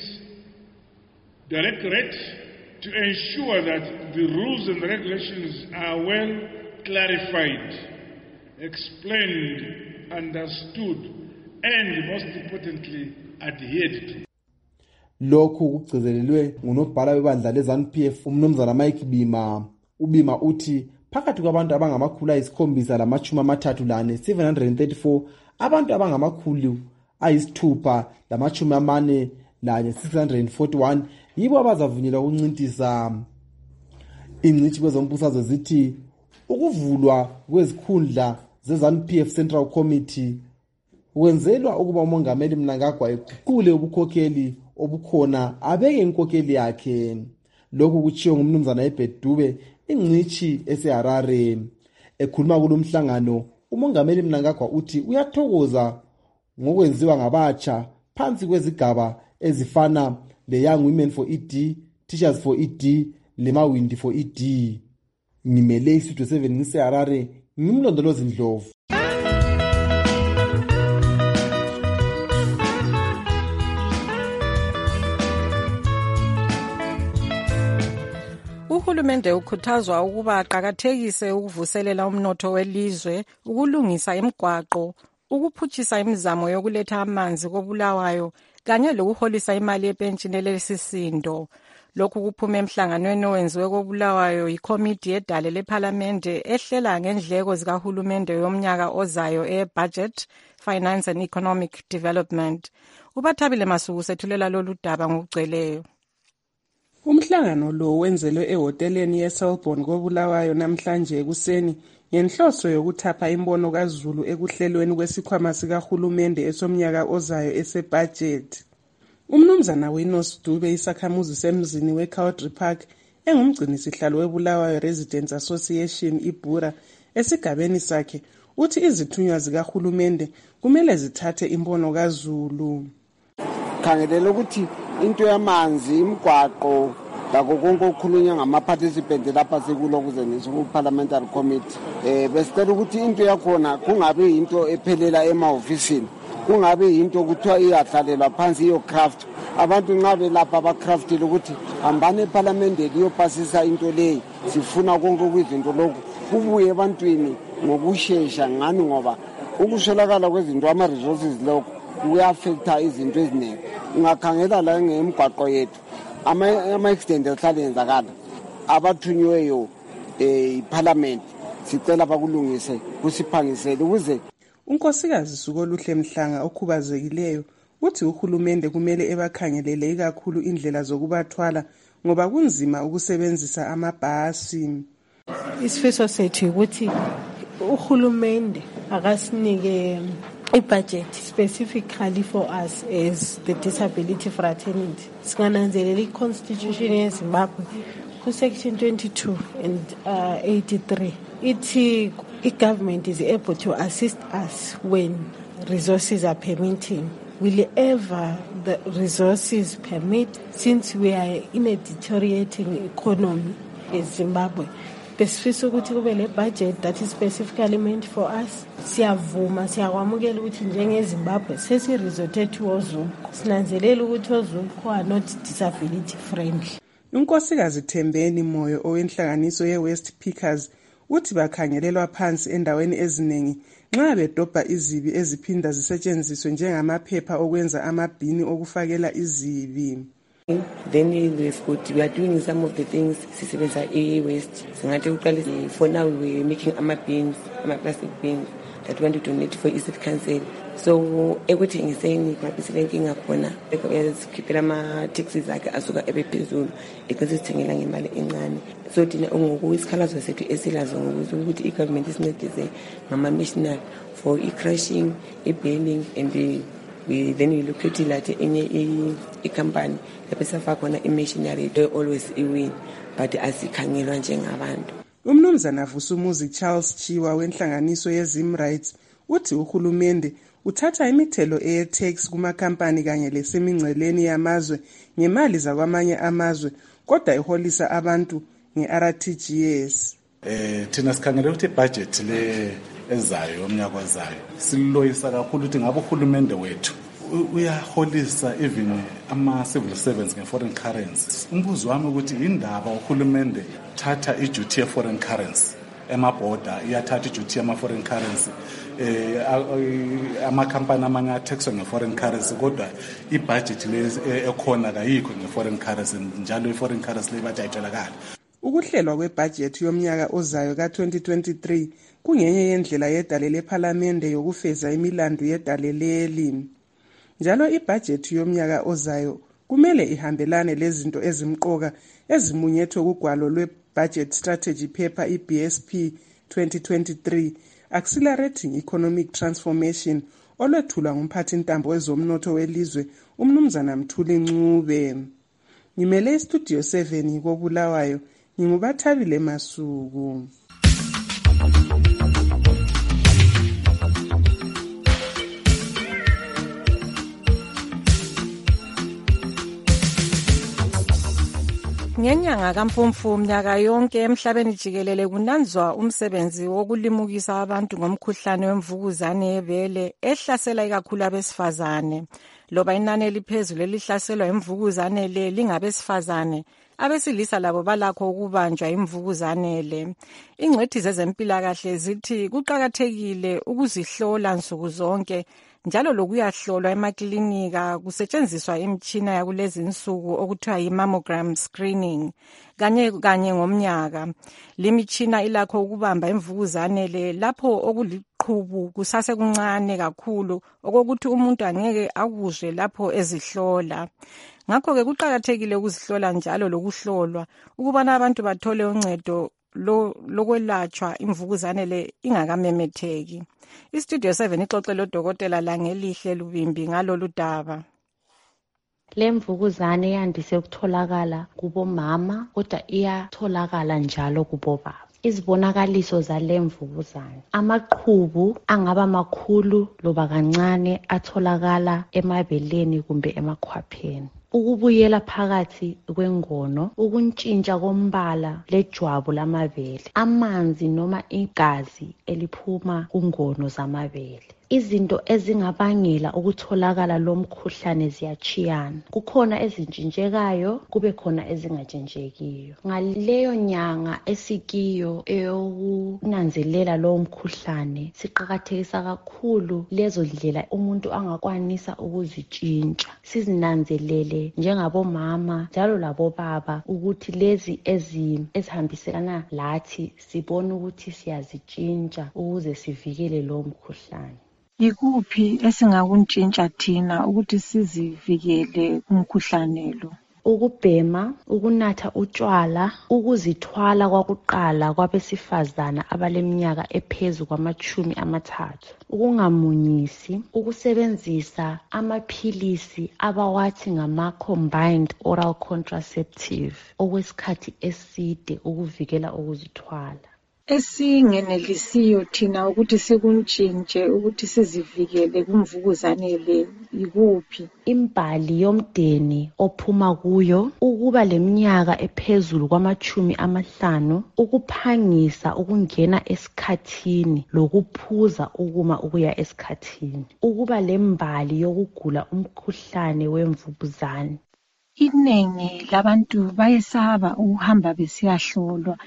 Directorate to ensure that the rules and regulations are well clarified, explained, understood, and most importantly, adhered to. Lokhu kugcizelelwe ngunobhala webandla leZANU P F umnumzana Mike Bima. Ubima uthi phakathi kwabantu abangamakhulu ayisikhombisa lamachumi amathathu lane seven hundred thirty-four abantu abangamakhulu ayisithupha lamachumi amane lanye six hundred forty-one yibo abazavunyelwa ukuncintisa. Ingcitshi kwezombusazwe zithi ukuvulwa kwezikhundla zeZANU P F Central Committee wenzelwa ukuba umongameli Mnangagwa eguqule ubukhokheli obukhona abeke inkokheli yakhe. Lokhu kutshiwo ngumnumzana eBert Dube, ingcitshi eseHarare. Ekhuluma kulomhlangano, umongameli Mnangagwa uthi uyathokoza ngokwenziwa ngabatsha phansi kwezigaba ezifana le Young Women for E D, Teachers for E D, leMawindi for E D. Ngimele isitho seven ngiseHarare, ngimlondolozi Ndlovu. Uhulumende ukhuthazwa ukuba aqakathekise ukuvuselela umnotho welizwe, ukulungisa imigwaqo, ukuphutshisa imizamo yokuletha amanzi koBulawayo kanye lokuholisa imali yepentshini lesisindo. Lokhu kuphume emhlanganweni owenziwe koBulawayo yikomiti yedale lephalamende ehlela ngendleko zikahulumende yomnyaka ozayo e-Budget, Finance and Economic Development. Ubathabile Masuku sethulela lolu daba ngokugcweleyo. Umhlangano lo wenzelwe ehoteleni yeSelborne koBulawayo namhlanje ekuseni ngenhloso yokuthapha imbono kaZulu ekuhlelweni kwesikhwama sikahulumende esomnyaka ozayo ese-budget. Umnumzana Winos Dube isakhamuzi semzini we-Cowdrey Park engumgcini sihlalo weBulawayo Residents Association iBura esigabeni sakhe uthi izithunywa zikahulumende kumele zithathe imbono kaZulu. Khangelela ukuthi into yamanzi imigwaqo lakho konke okukhulunywa ngama-participant lapha sekulo kuze nesu-parliamentary committee eh besicela ukuthi into yakhona kungabe into ephelela emahofisini, kungabe into kuthiwa iyahlalelwa phansi iyo-craft. Abantu nxa belapha abacraftile ukuthi hambane eparliamente liyopasisa into leyi, sifuna konke kwizinto lokhu kubuye ebantwini ngokushesha ngani ngoba ukuswelakala kwezinto ama-resources lokhu kuya-affecta izinto eziningi. Ungakhangela la ngemigwaqo yethu ama-accident ahlale yenzakala abathunyiweyo iparliament sicela bakulungise kusiphangisele ukuze. Unkosikazi Sukoluhle Mhlanga okhubazekileyo uthi uhulumende kumele ebakhangelele ikakhulu indlela zokubathwala ngoba kunzima ukusebenzisa amabhasi. Isifiso sethu ukuthi uhulumende akasinike i-budget specifically for us as the disability fraternity. Singananzelela i-constitution yeZimbabwe ku-section twenty-two and uh, eighty-three ithi i-government is able to assist us when resources are permitting. Will ever the resources permit, since we are in a deteriorating economy in Zimbabwe, besifisa ukuthi kube le budget that is specifically meant for us. Siyavuma siyakwamukela ukuthi njengeZimbabwe sesiresorted to ozulu, sinanzelela ukuthi ozulu are not disability friendly. Unkosikazi Thembeni Moyo owenhlanganiso ye-West Pickers uthi bakhangelelwa phansi endaweni eziningi nxa bedobha izibi eziphinda zisetshenziswe njengamaphepha okwenza amabhini okufakela izibi. Then we've got, we are doing some of the things sisebenza e-waste. Singathi uqala for now we are making ama-bins, ama-plastic bins that we want to donate for E-City Council. So ekuthengiseni kwabisile inkinga khona esikhiphela ama-taxes akhe asuka ebephezulu eqise sithengela ngemali encane. So thina ngokuyisikhala sethu esilazo ngokuthi i-government isincedise ngama-machinery for i-crushing, i-burning and the we then we look at like enye i-company lapho safa khona i-machinery always iwin but asikhangelwa njengabantu. Umnumzana Vusumuzi Charles Chiwa wenhlanganiso ye-Zim Rights uthi uhulumende uthatha imithelo eye-tax kumakhampani kanye lesemingceleni yamazwe ngemali zakwamanye amazwe kodwa iholisa abantu nge-R T G S. Eh thina sikhangele ukuthi ibudget le ezayo yomnyaka ozayo siloyisa kakhulu ukuthi ngabe uhulumende wethu uyaholisa even ama-civil servants nge-foreign currency. Umbuzo wami ukuthi indaba uhulumende thatha i-duty ye-foreign currency emabhoda iyathatha i-duty yama-foreign currency eh amakhampani amanye ataxwa nge-foreign currency kodwa ibudget le ekhona kayikho nge-foreign currency njalo i-foreign currency le bathi ayitholakala. Ukuhlelwa kwebudget yomnyaka ozayo ka-twenty twenty-three kungenye yendlela yedale lephalamende yokufeza imilando yedale leli. Njalo ibudget yomnyaka ozayo kumele ihambelane lezinto ezimqoka ezimunyethwe kugwalo lwe-budget strategy paper i-B S P twenty twenty-three Accelerating Economic Transformation olwethulwa ngumphathi ntambo wezomnotho welizwe umnumzana Mthuli Ncube. Ngimele istudio seven koBulawayo ngingubathabile Masuku. Ngenyanga kaMfumfu mnyaka yonke emhlabeni jikelele kunanzwa umsebenzi wokulimukisa abantu ngomkhuhlane wemvukuzane yebele ehlasela ikakhulu abesifazane. Loba inani eliphezulu elihlaselwa imvukuzane le lingabesifazane, abesilisa labo balakho ukubanjwa imvukuzane le. Ingcwethi zezempilakahle zithi kuqakathekile ukuzihlola nsuku zonke njalo lokuyahlolwa emaklinika kusetshenziswa imitshina yakulezi insuku okuthiwa yi-mammogram screening kanye kanye ngomnyaka. Limitshina ilakho ukubamba imvukuzane le lapho okuliqhubu kusase kuncane kakhulu okokuthi umuntu angeke akuzwe lapho ezihlola. Ngakho-ke kuqakathekile ukuzihlola njalo lokuhlolwa ukubana abantu bathole uncedo lokwelatshwa imvukuzane le ingakamemetheki. Istudio seven ixoxe lodokotela Langelihle Lubimbi ngalolu daba. Le mvukuzane yandise ukutholakala kubomama kodwa iyatholakala njalo kubobaba. Izibonakaliso zale mvukuzane: amaqhubu angaba makhulu loba kancane atholakala emabeleni kumbe emakhwapheni, ukubuyela phakathi kwengono, ukuntshintsha kombala lejwabu lamabele, amanzi noma igazi eliphuma kungono zamabele. Izinto ezingabangela ukutholakala lomkhuhlane ziyachiyana. Kukhona ezintshintshekayo, kube khona ezingatshintshekiyo. Ngaleyo nyanga esikiyo eyokunanzelela lo mkhuhlane, siqakathekisa kakhulu lezo ndlela umuntu angakwanisa ukuzitshintsha. Sizinanzelele njengabomama njalo labobaba ukuthi lezi ezihambiselana lathi sibone ukuthi siyazitshintsha ukuze sivikele lo mkhuhlane. Yikuphi esingakuntshintsha thina ukuthi sizivikele kumkhuhlane lo? Ukubhema, ukunatha utshwala, ukuzithwala kwakuqala kwabesifazana abaleminyaka ephezulu kwamachumi amathathu, ukungamunyisi, ukusebenzisa amaphilisi abawathi ngama-combined oral contraceptive okwesikhathi eside ukuvikela ukuzithwala. Esingenelisiyo thina ukuthi sikuntshintshe ukuthi sizivikele kumvukuzane le yikuphi? Imbali yomdeni ophuma kuyo, ukuba leminyaka ephezulu kwamachumi amahlanu, ukuphangisa ukungena esikhathini lokuphuza ukuma ukuya esikhathini, ukuba lembali yokugula umkhuhlane wemvukuzane. Inengi labantu bayesaba ukuhamba besiyahlolwa.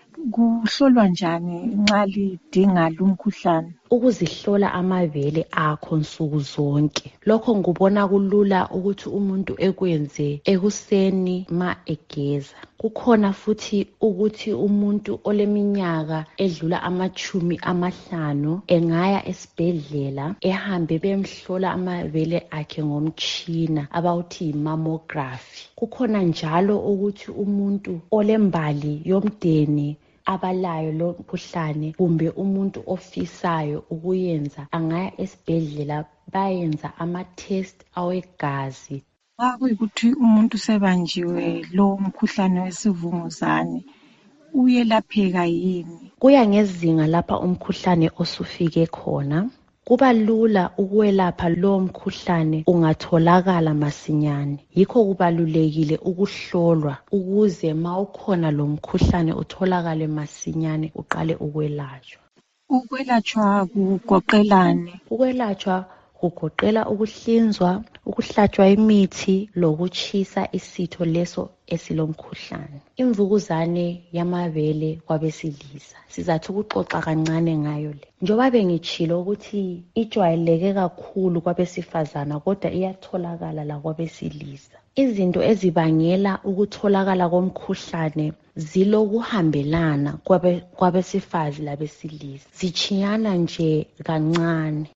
Kuhlolwa njani nxa lidinga lumkhuhlane? Ukuzihlola amabele akho nsuku zonke. Lokho ngubona kulula ukuthi umuntu ekwenze ekuseni ma egeza. Kukhona futhi ukuthi umuntu oleminyaka edlula amachumi amahlanu engaya esibhedlela ehambe bemhlola amabele akhe ngomtshina abawuthi yi-mammography. Kukhona njalo ukuthi umuntu olembali yomdeni abalayo lo mkhuhlane kumbe umuntu ofisayo ukuyenza angaya esibhedlela bayenza ama-test awegazi. Xa kuyikuthi umuntu sebanjiwe lo mkhuhlane wesivunguzane uyelapheka yini? Kuya ngezinga lapha umkhuhlane osufike khona. Kuba lula ukwelapha lo mkhuhlane ungatholakala masinyane. Yikho kubalulekile ukuhlolwa ukuze ma ukhona lo mkhuhlane utholakale masinyane uqale ukwelatshwa. Ukwelatshwa kugoqelane? Ukwelatshwa kugoqela ukuhlinzwa, ukuhlatshwa imithi lokutshisa isitho leso esilomkhuhlane. Imvukuzane yamabele kwabesilisa sizathi ukuxoxa kancane ngayo le. Njoba bengitshilo ukuthi ijwayeleke kakhulu kwabesifazana kodwa iyatholakala la kwabesilisa. Izinto ezibangela ukutholakala komkhuhlane zilokuhambelana kwabesifazi labesilisa. Zichiyana nje kancane.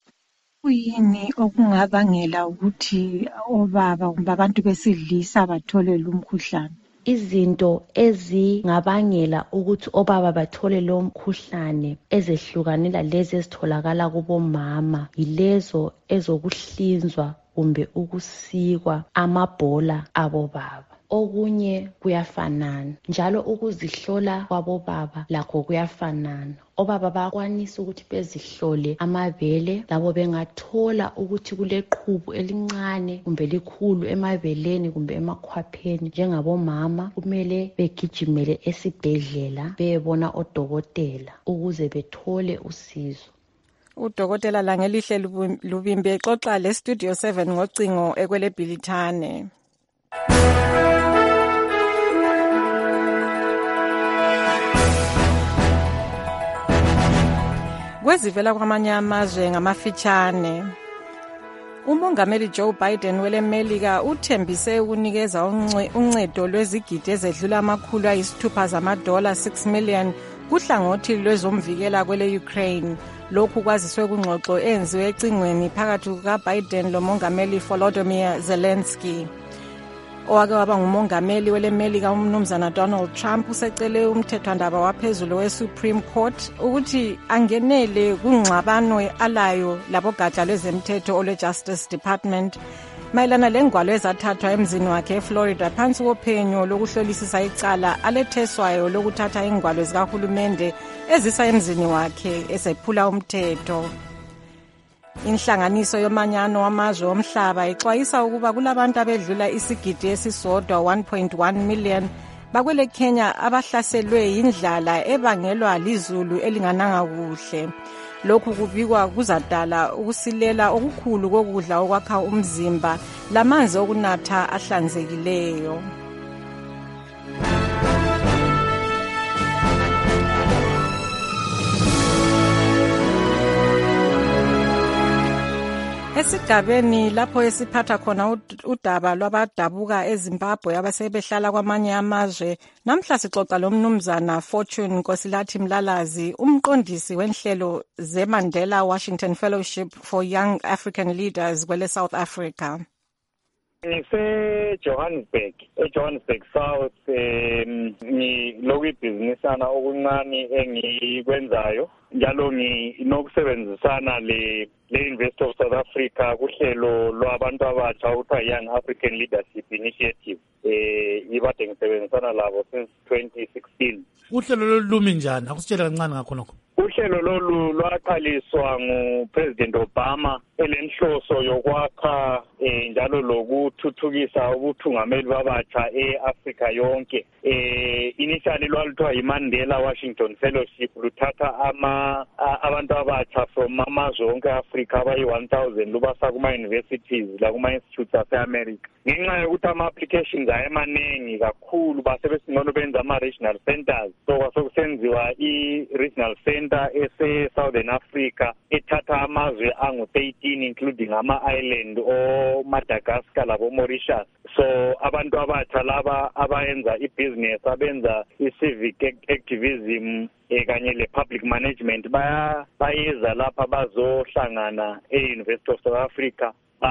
Kuyini okungabangela ukuthi obaba kumbe abantu besilisa bathole lumkhuhlane? Izinto ezingabangela ukuthi obaba bathole lo mkhuhlane ezehlukanela lezi ezitholakala kubomama yilezo ezokuhlinzwa kumbe ukusikwa amabhola abobaba. Okunye kuyafanana njalo ukuzihlola kwabobaba lakho kuyafanana. Obaba bayakwanisa ukuthi bezihlole amabele labo bengathola ukuthi kuleqhubu elincane kumbe likhulu emabeleni kumbe emakhwapheni njengabomama kumele begijimele esibhedlela beyebona odokotela ukuze bethole usizo. Udokotela Langelihle Lubimbi exoxa le Studio seven ngocingo ekwele Bhilithane. kwezivela kwamanye amazwe ngamafitshane. Umongameli Joe Biden welemelika uthembise ukunikeza uncedo lwezigidi ezedlula amakhulu ayisithupha zamadola six million kuhlangothi lwezomvikela kwele Ukraine. Lokhu kwaziswe kungxoxo enziwe ecingweni phakathi kukaBiden lomongameli Volodymyr Zelensky. Owake waba ngumongameli welemelika umnumzana Donald Trump usecele umthethwandaba waphezulu we-Supreme Court ukuthi angenele kungxabano alayo labogatsha lwezemthetho olwe-Justice Department mayelana lengwalo ezathathwa emzini wakhe eFlorida phansi kophenyo lokuhlolisisa icala aletheswayo lokuthatha ingwalo zikahulumende ezisa emzini wakhe esephula umthetho. Inhlanganiso yomanyano wamazwe omhlaba ixwayisa ukuba kulabantu abedlula isigidi esisodwa one point one million bakwele Kenya abahlaselwe yindlala ebangelwa lizulu elingananga kuhle. Lokhu kubikwa kuzadala ukusilela okukhulu kokudla okwakha umzimba lamanzi okunatha ahlanzekileyo. Esigabeni lapho esiphatha khona udaba lwabadabuka eZimbabwe abasebehlala kwamanye amazwe, namhla sixoxa lomnumzana Fortune Nkosilathi Mlalazi, umqondisi wenhlelo zeMandela Washington Fellowship for Young African Leaders kwele South Africa. Ngise Johannesburg, eJohannesburg South, ngilokhu ibhizinisana okuncane engikwenzayo njalo nginokusebenzisana le le University of South Africa kuhlelo lwabantu abatsha okuthiwa Young African Leadership Initiative. Eh ibade ngisebenzisana labo since twenty sixteen. Uhlelo lolumi njani? Akusitshela kancane ngakho nokho. Uhlelo lolu lwaqaliswa nguPresident Obama elenhloso yokwakha eh njalo lokuthuthukisa ubuthungameli babatsha eAfrika yonke. Eh initially lwaluthiwa iMandela Washington Fellowship luthatha ama abantu abatsha from amazwe onke eAfrika abayi one thousand lubasa kuma universities la kuma institutes aseAmerica. Ngenxa yokuthi ama applications ayemaningi kakhulu basebesingcono benza ama regional centers, so kwasokusenziwa i regional center ese Southern Africa ethatha amazwe angu thirteen including ama island o Madagascar labo Mauritius. So abantu abatsha laba abayenza ibusiness abenza i-civic activism eh kanye le public management baya bayeza lapha bazohlangana e-University of South Africa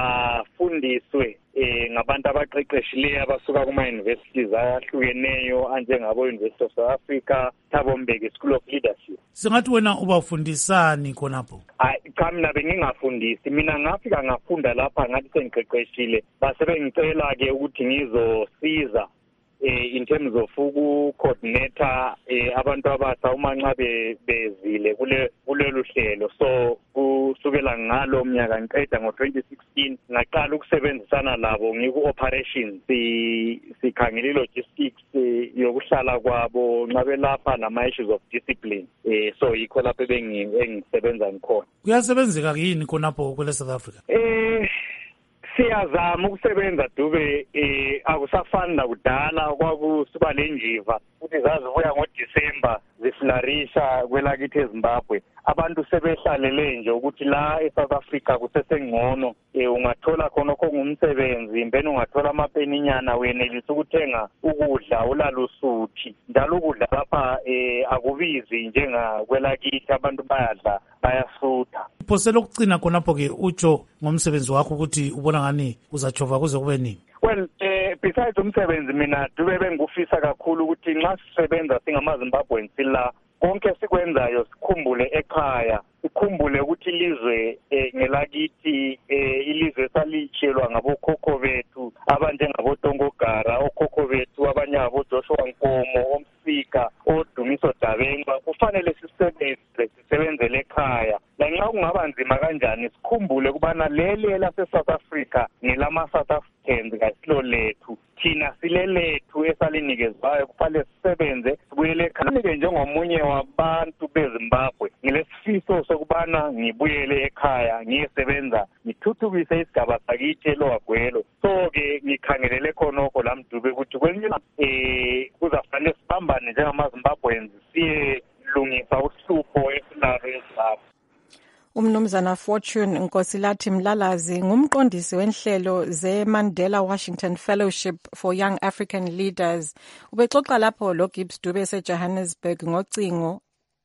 bafundiswe eh ngabantu abaqeqeshileyo abasuka kuma universities ahlukeneyo anjengabo University of South Africa, Thabo Mbeki School of Leadership. Singathi wena ubafundisani khonapho? Hayi cha mina bengingafundisi, mina ngafika ngafunda lapha ngathi sengiqeqeshile base bengicela ke ukuthi ngizosiza eh in terms of uku coordinator eh abantu abasha uma nxa bezile kule kulelo hlelo. So kusukela ngalo mnyaka ngiqeda ngo twenty sixteen ngaqala ukusebenzisana labo ngiku operations si sikhangela logistics yokuhlala kwabo nqabe lapha nama issues of discipline. Eh so yikho lapho bengisebenza ngikhona. Kuyasebenzeka yini khonapho kwele South Africa? Eh siyazama ukusebenza Dube, eh akusafani nakudala kwakusuka lenjiva futhi zazibuya ngoDisemba ziflarisha kwelakithi eZimbabwe. Abantu sebehlalele nje ukuthi la eSouth Africa kusesengcono, eh ungathola khona okungumsebenzi impela ungathola amapeninyana wenelisa ukuthenga ukudla ulalusuthi njalo ukudla lapha eh akubizi njenga kwelakithi abantu bayadla bayasutha. Phosela ukugcina khonapho ke utsho ngomsebenzi wakho ukuthi ubona ngani uzajova kuze kube nini? Well, eh besides umsebenzi mina Dube bengufisa kakhulu ukuthi nxa sisebenza singamaZimbabweans sila konke sikwenzayo sikhumbule ekhaya, sikhumbule ukuthi ilizwe eh, ngelakithi eh, ilizwe salitshelwa ngabokhokho bethu abanjengabo Tongogara, okhokho bethu abanye abo Joshua Nkomo, oMsika, oDumiso Dabenga. Kufanele sisebenze sisebenzele ekhaya. Lanxa kungaba nzima kanjani sikhumbule kubana leli lase South Africa ngilama South Africans kasilo lethu. Thina silelethu esalinikezwayo kufanele sisebenze sibuyele ekhaya ke njengomunye wabantu beZimbabwe. Ngilesifiso sokubana ngibuyele ekhaya ngiyesebenza ngithuthukise isigaba sakithi eLoagwelo. So ke ngikhangelele khonoko la Mdube ukuthi kwenye eh kuzafanele sibambane njengamaZimbabweans siye lungisa uhlupho esinalo eZimbabwe. Umnumzana Fortune Nkosilathi Mlalazi ngumqondisi wenhlelo ze-Mandela Washington Fellowship for Young African Leaders. Ubexoxa lapho lo Gibbs Dube eseJohannesburg ngocingo.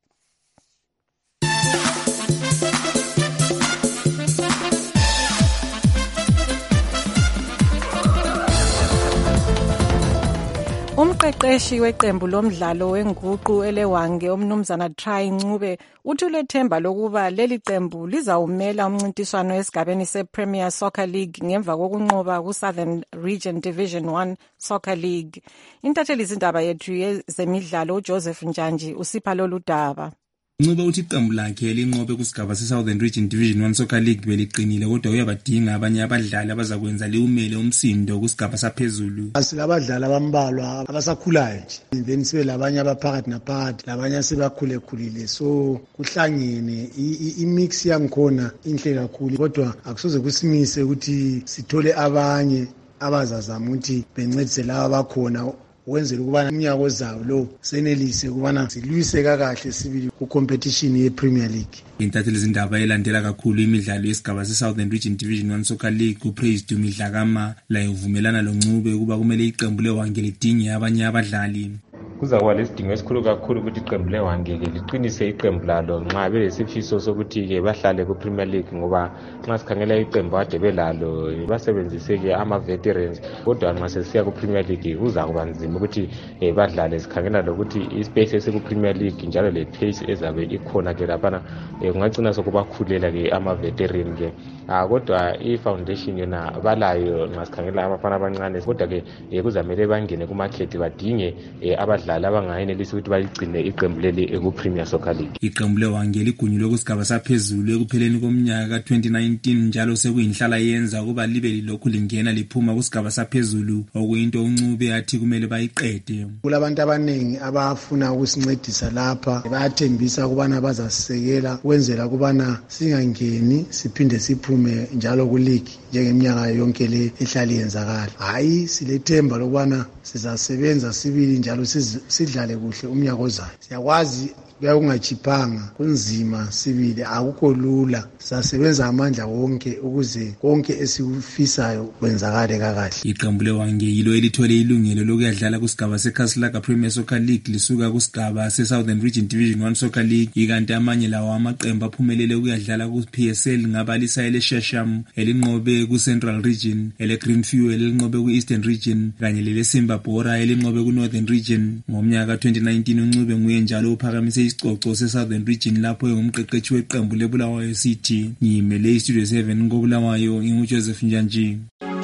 Umqeqeshi weqembu lomdlalo wenguqu elewange umnumzana Try Ncube uthi ulethemba lokuba leli qembu lizawumela umncintiswano esigabeni se-Premier Soccer League ngemva kokunqoba ku-Southern Region Division one Soccer League. Intatheli izindaba yethu yezemidlalo uJoseph Njanji usipha lolu daba. Ncube uthi iqembu lakhe linqobe kusigaba se-Southern Region Division one Soccer League beliqinile kodwa uyabadinga abanye abadlali abazakwenza liwumele umsindo kusigaba saphezulu. Asilabadlali abambalwa abasakhulayo nje, then sibe labanye abaphakathi naphakathi labanye asebakhule khulile, so kuhlangene i-mix yangikhona inhle kakhulu kodwa akusoze kusimise ukuthi sithole abanye abazazama ukuthi bencedise laba abakhona wenzela ukubana umnyaka ozayo lo senelise ukubana silwise kakahle sibili ku-competition ye-Premier League. Intatheli izindaba elandela kakhulu imidlalo yesigaba se-Southern Region Division one Soccer League uPraise Dumidlakama laye uvumelana lo Ncube ukuba kumele iqembu lewange lidinge abanye abadlali. Kuzakuba lesidingo esikhulu kakhulu ukuthi iqembu lewangeke liqinise iqembu lalo nxa belesifiso sokuthi-ke bahlale ku-Premier League, ngoba nxa sikhangela iqembu ade belalo basebenzise-ke ama-veterans kodwa nxa sesiya ku-Premier League kuzakuba nzima ukuthi um badlale. Sikhangela lokuthi ispace esiku-Premier League njalo le-pace ezabe ikhona-ke laphana um kungagcina sokubakhulela-ke ama-veteran-ke um kodwa i-foundation yona balayo nxa sikhangela abafana abancane kodwa-ke um kuzamele bangene kumakhethi badinge um abadlali abangayenelisi ukuthi baligcine iqembu leli eku-Premier Soccer League. Iqembu lewange ligunyulwe kusigaba saphezulu ekupheleni komnyaka ka-twenty nineteen njalo sekuyinhlala yenza ukuba libe lilokhu lingena liphuma kusigaba saphezulu okuyinto uNcube athi kumele bayiqede. Kulabantu abaningi abafuna ukusincedisa lapha, bayathembisa ukubana bazasisekela ukwenzela ukubana singangeni siphinde siphume njalo ku-league njengeminyaka yonke le ehlali yenzakala. Hayi, silethemba lokubana sizasebenza sibili njalo sidlale kuhle umnyaka ozayo. Siyakwazi bekungachiphanga kunzima sibili akukho lula, sizasebenza amandla wonke ukuze konke esikufisayo kwenzakale kakahle. Iqembu lewange yilo elithole ilungelo lokuyadlala kusigaba seKaslaga Premier Soccer League lisuka kusigaba se-Southern Region Division one Soccer League, ikanti amanye lawo amaqembu aphumelele ukuyadlala ku-P S L ngabalisa ele-Shesham elinqobe ku-Central Region, ele-Green Fuel elinqobe ku-Eastern Region kanye lele-Simba Bora elinqobe ku-Northern Region. Ngomnyaka twenty nineteen uNcube nguye njalo uphakamise isicoco se-Southern Region lapho engumqeqeshi weqembu leBulawayo City. Ngiyimele iStudio seven koBulawayo, inguJoseph Njanji.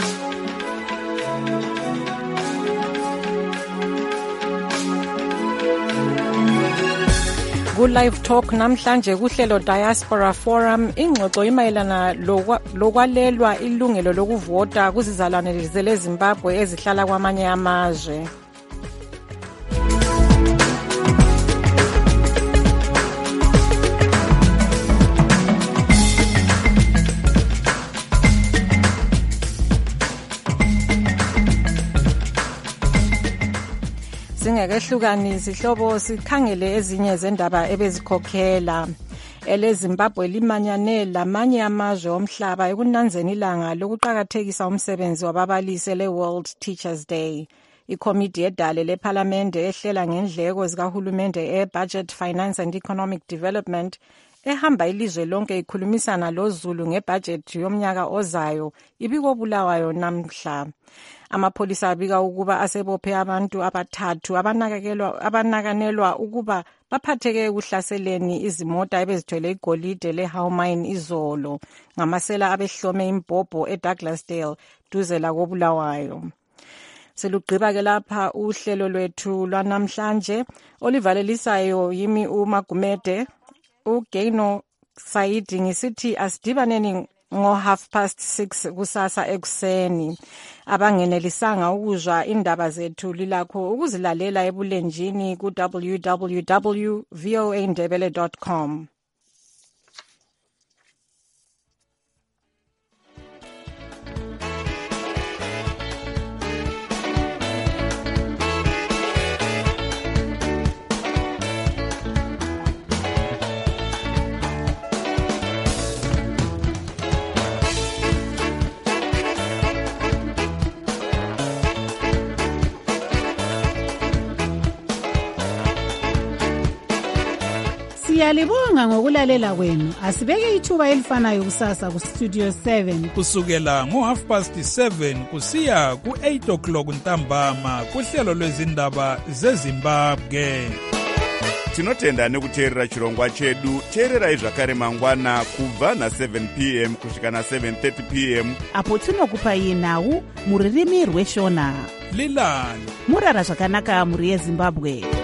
Ku-Live Talk namhlanje kuhlelo Diaspora Forum ingxoxo imayelana lokwalelwa ilungelo lokuvota kuzizalwane zeleZimbabwe ezihlala kwamanye amazwe. Singekehlukani sihlobo sikhangele ezinye zendaba ebezikhokhela. EleZimbabwe limanyane lamanye amazwe omhlaba ekunanzeni ilanga lokuqakathekisa umsebenzi wababalisi ele-World Teachers Day. Ikomiti yedale lephalamende ehlela ngendleko zikahulumende e-Budget, Finance and Economic Development ehamba ilizwe lonke ikhulumisana loZulu ngebudget yomnyaka ozayo ibikobulawayo namhla. Amapholisa abika ukuba asebophe abantu abathathu abanakekelwa abanakanelwa ukuba baphatheke ekuhlaseleni izimota ebezithwele igolide leHowmine izolo ngamasela abehlome imbhobho eDouglasdale duze la kobulawayo. Selugqiba ke lapha uhlelo lwethu lwanamhlanje olivalelisayo yimi uMagumede uGeno Saidi ngisithi asidibaneni ngo half past six kusasa ekuseni. Abangenelisanga ukuzwa indaba zethu lilakho ukuzilalela ebulenjini ku w w w dot voa ndebele dot com. Siyalibonga ngokulalela kwenu. Asibeke ithuba elifanayo kusasa ku Studio seven kusukela ngo half past seven kusiya ku eight o'clock ntambama kuhlelo lwezindaba zeZimbabwe. Tinotenda nekuteerera chirongwa chedu. Teererai zvakare mangwana kubva na seven p m kusvika na seven thirty p m apo tinokupai nhau muririmi rweshona. Lilani murara zvakanaka muri yeZimbabwe.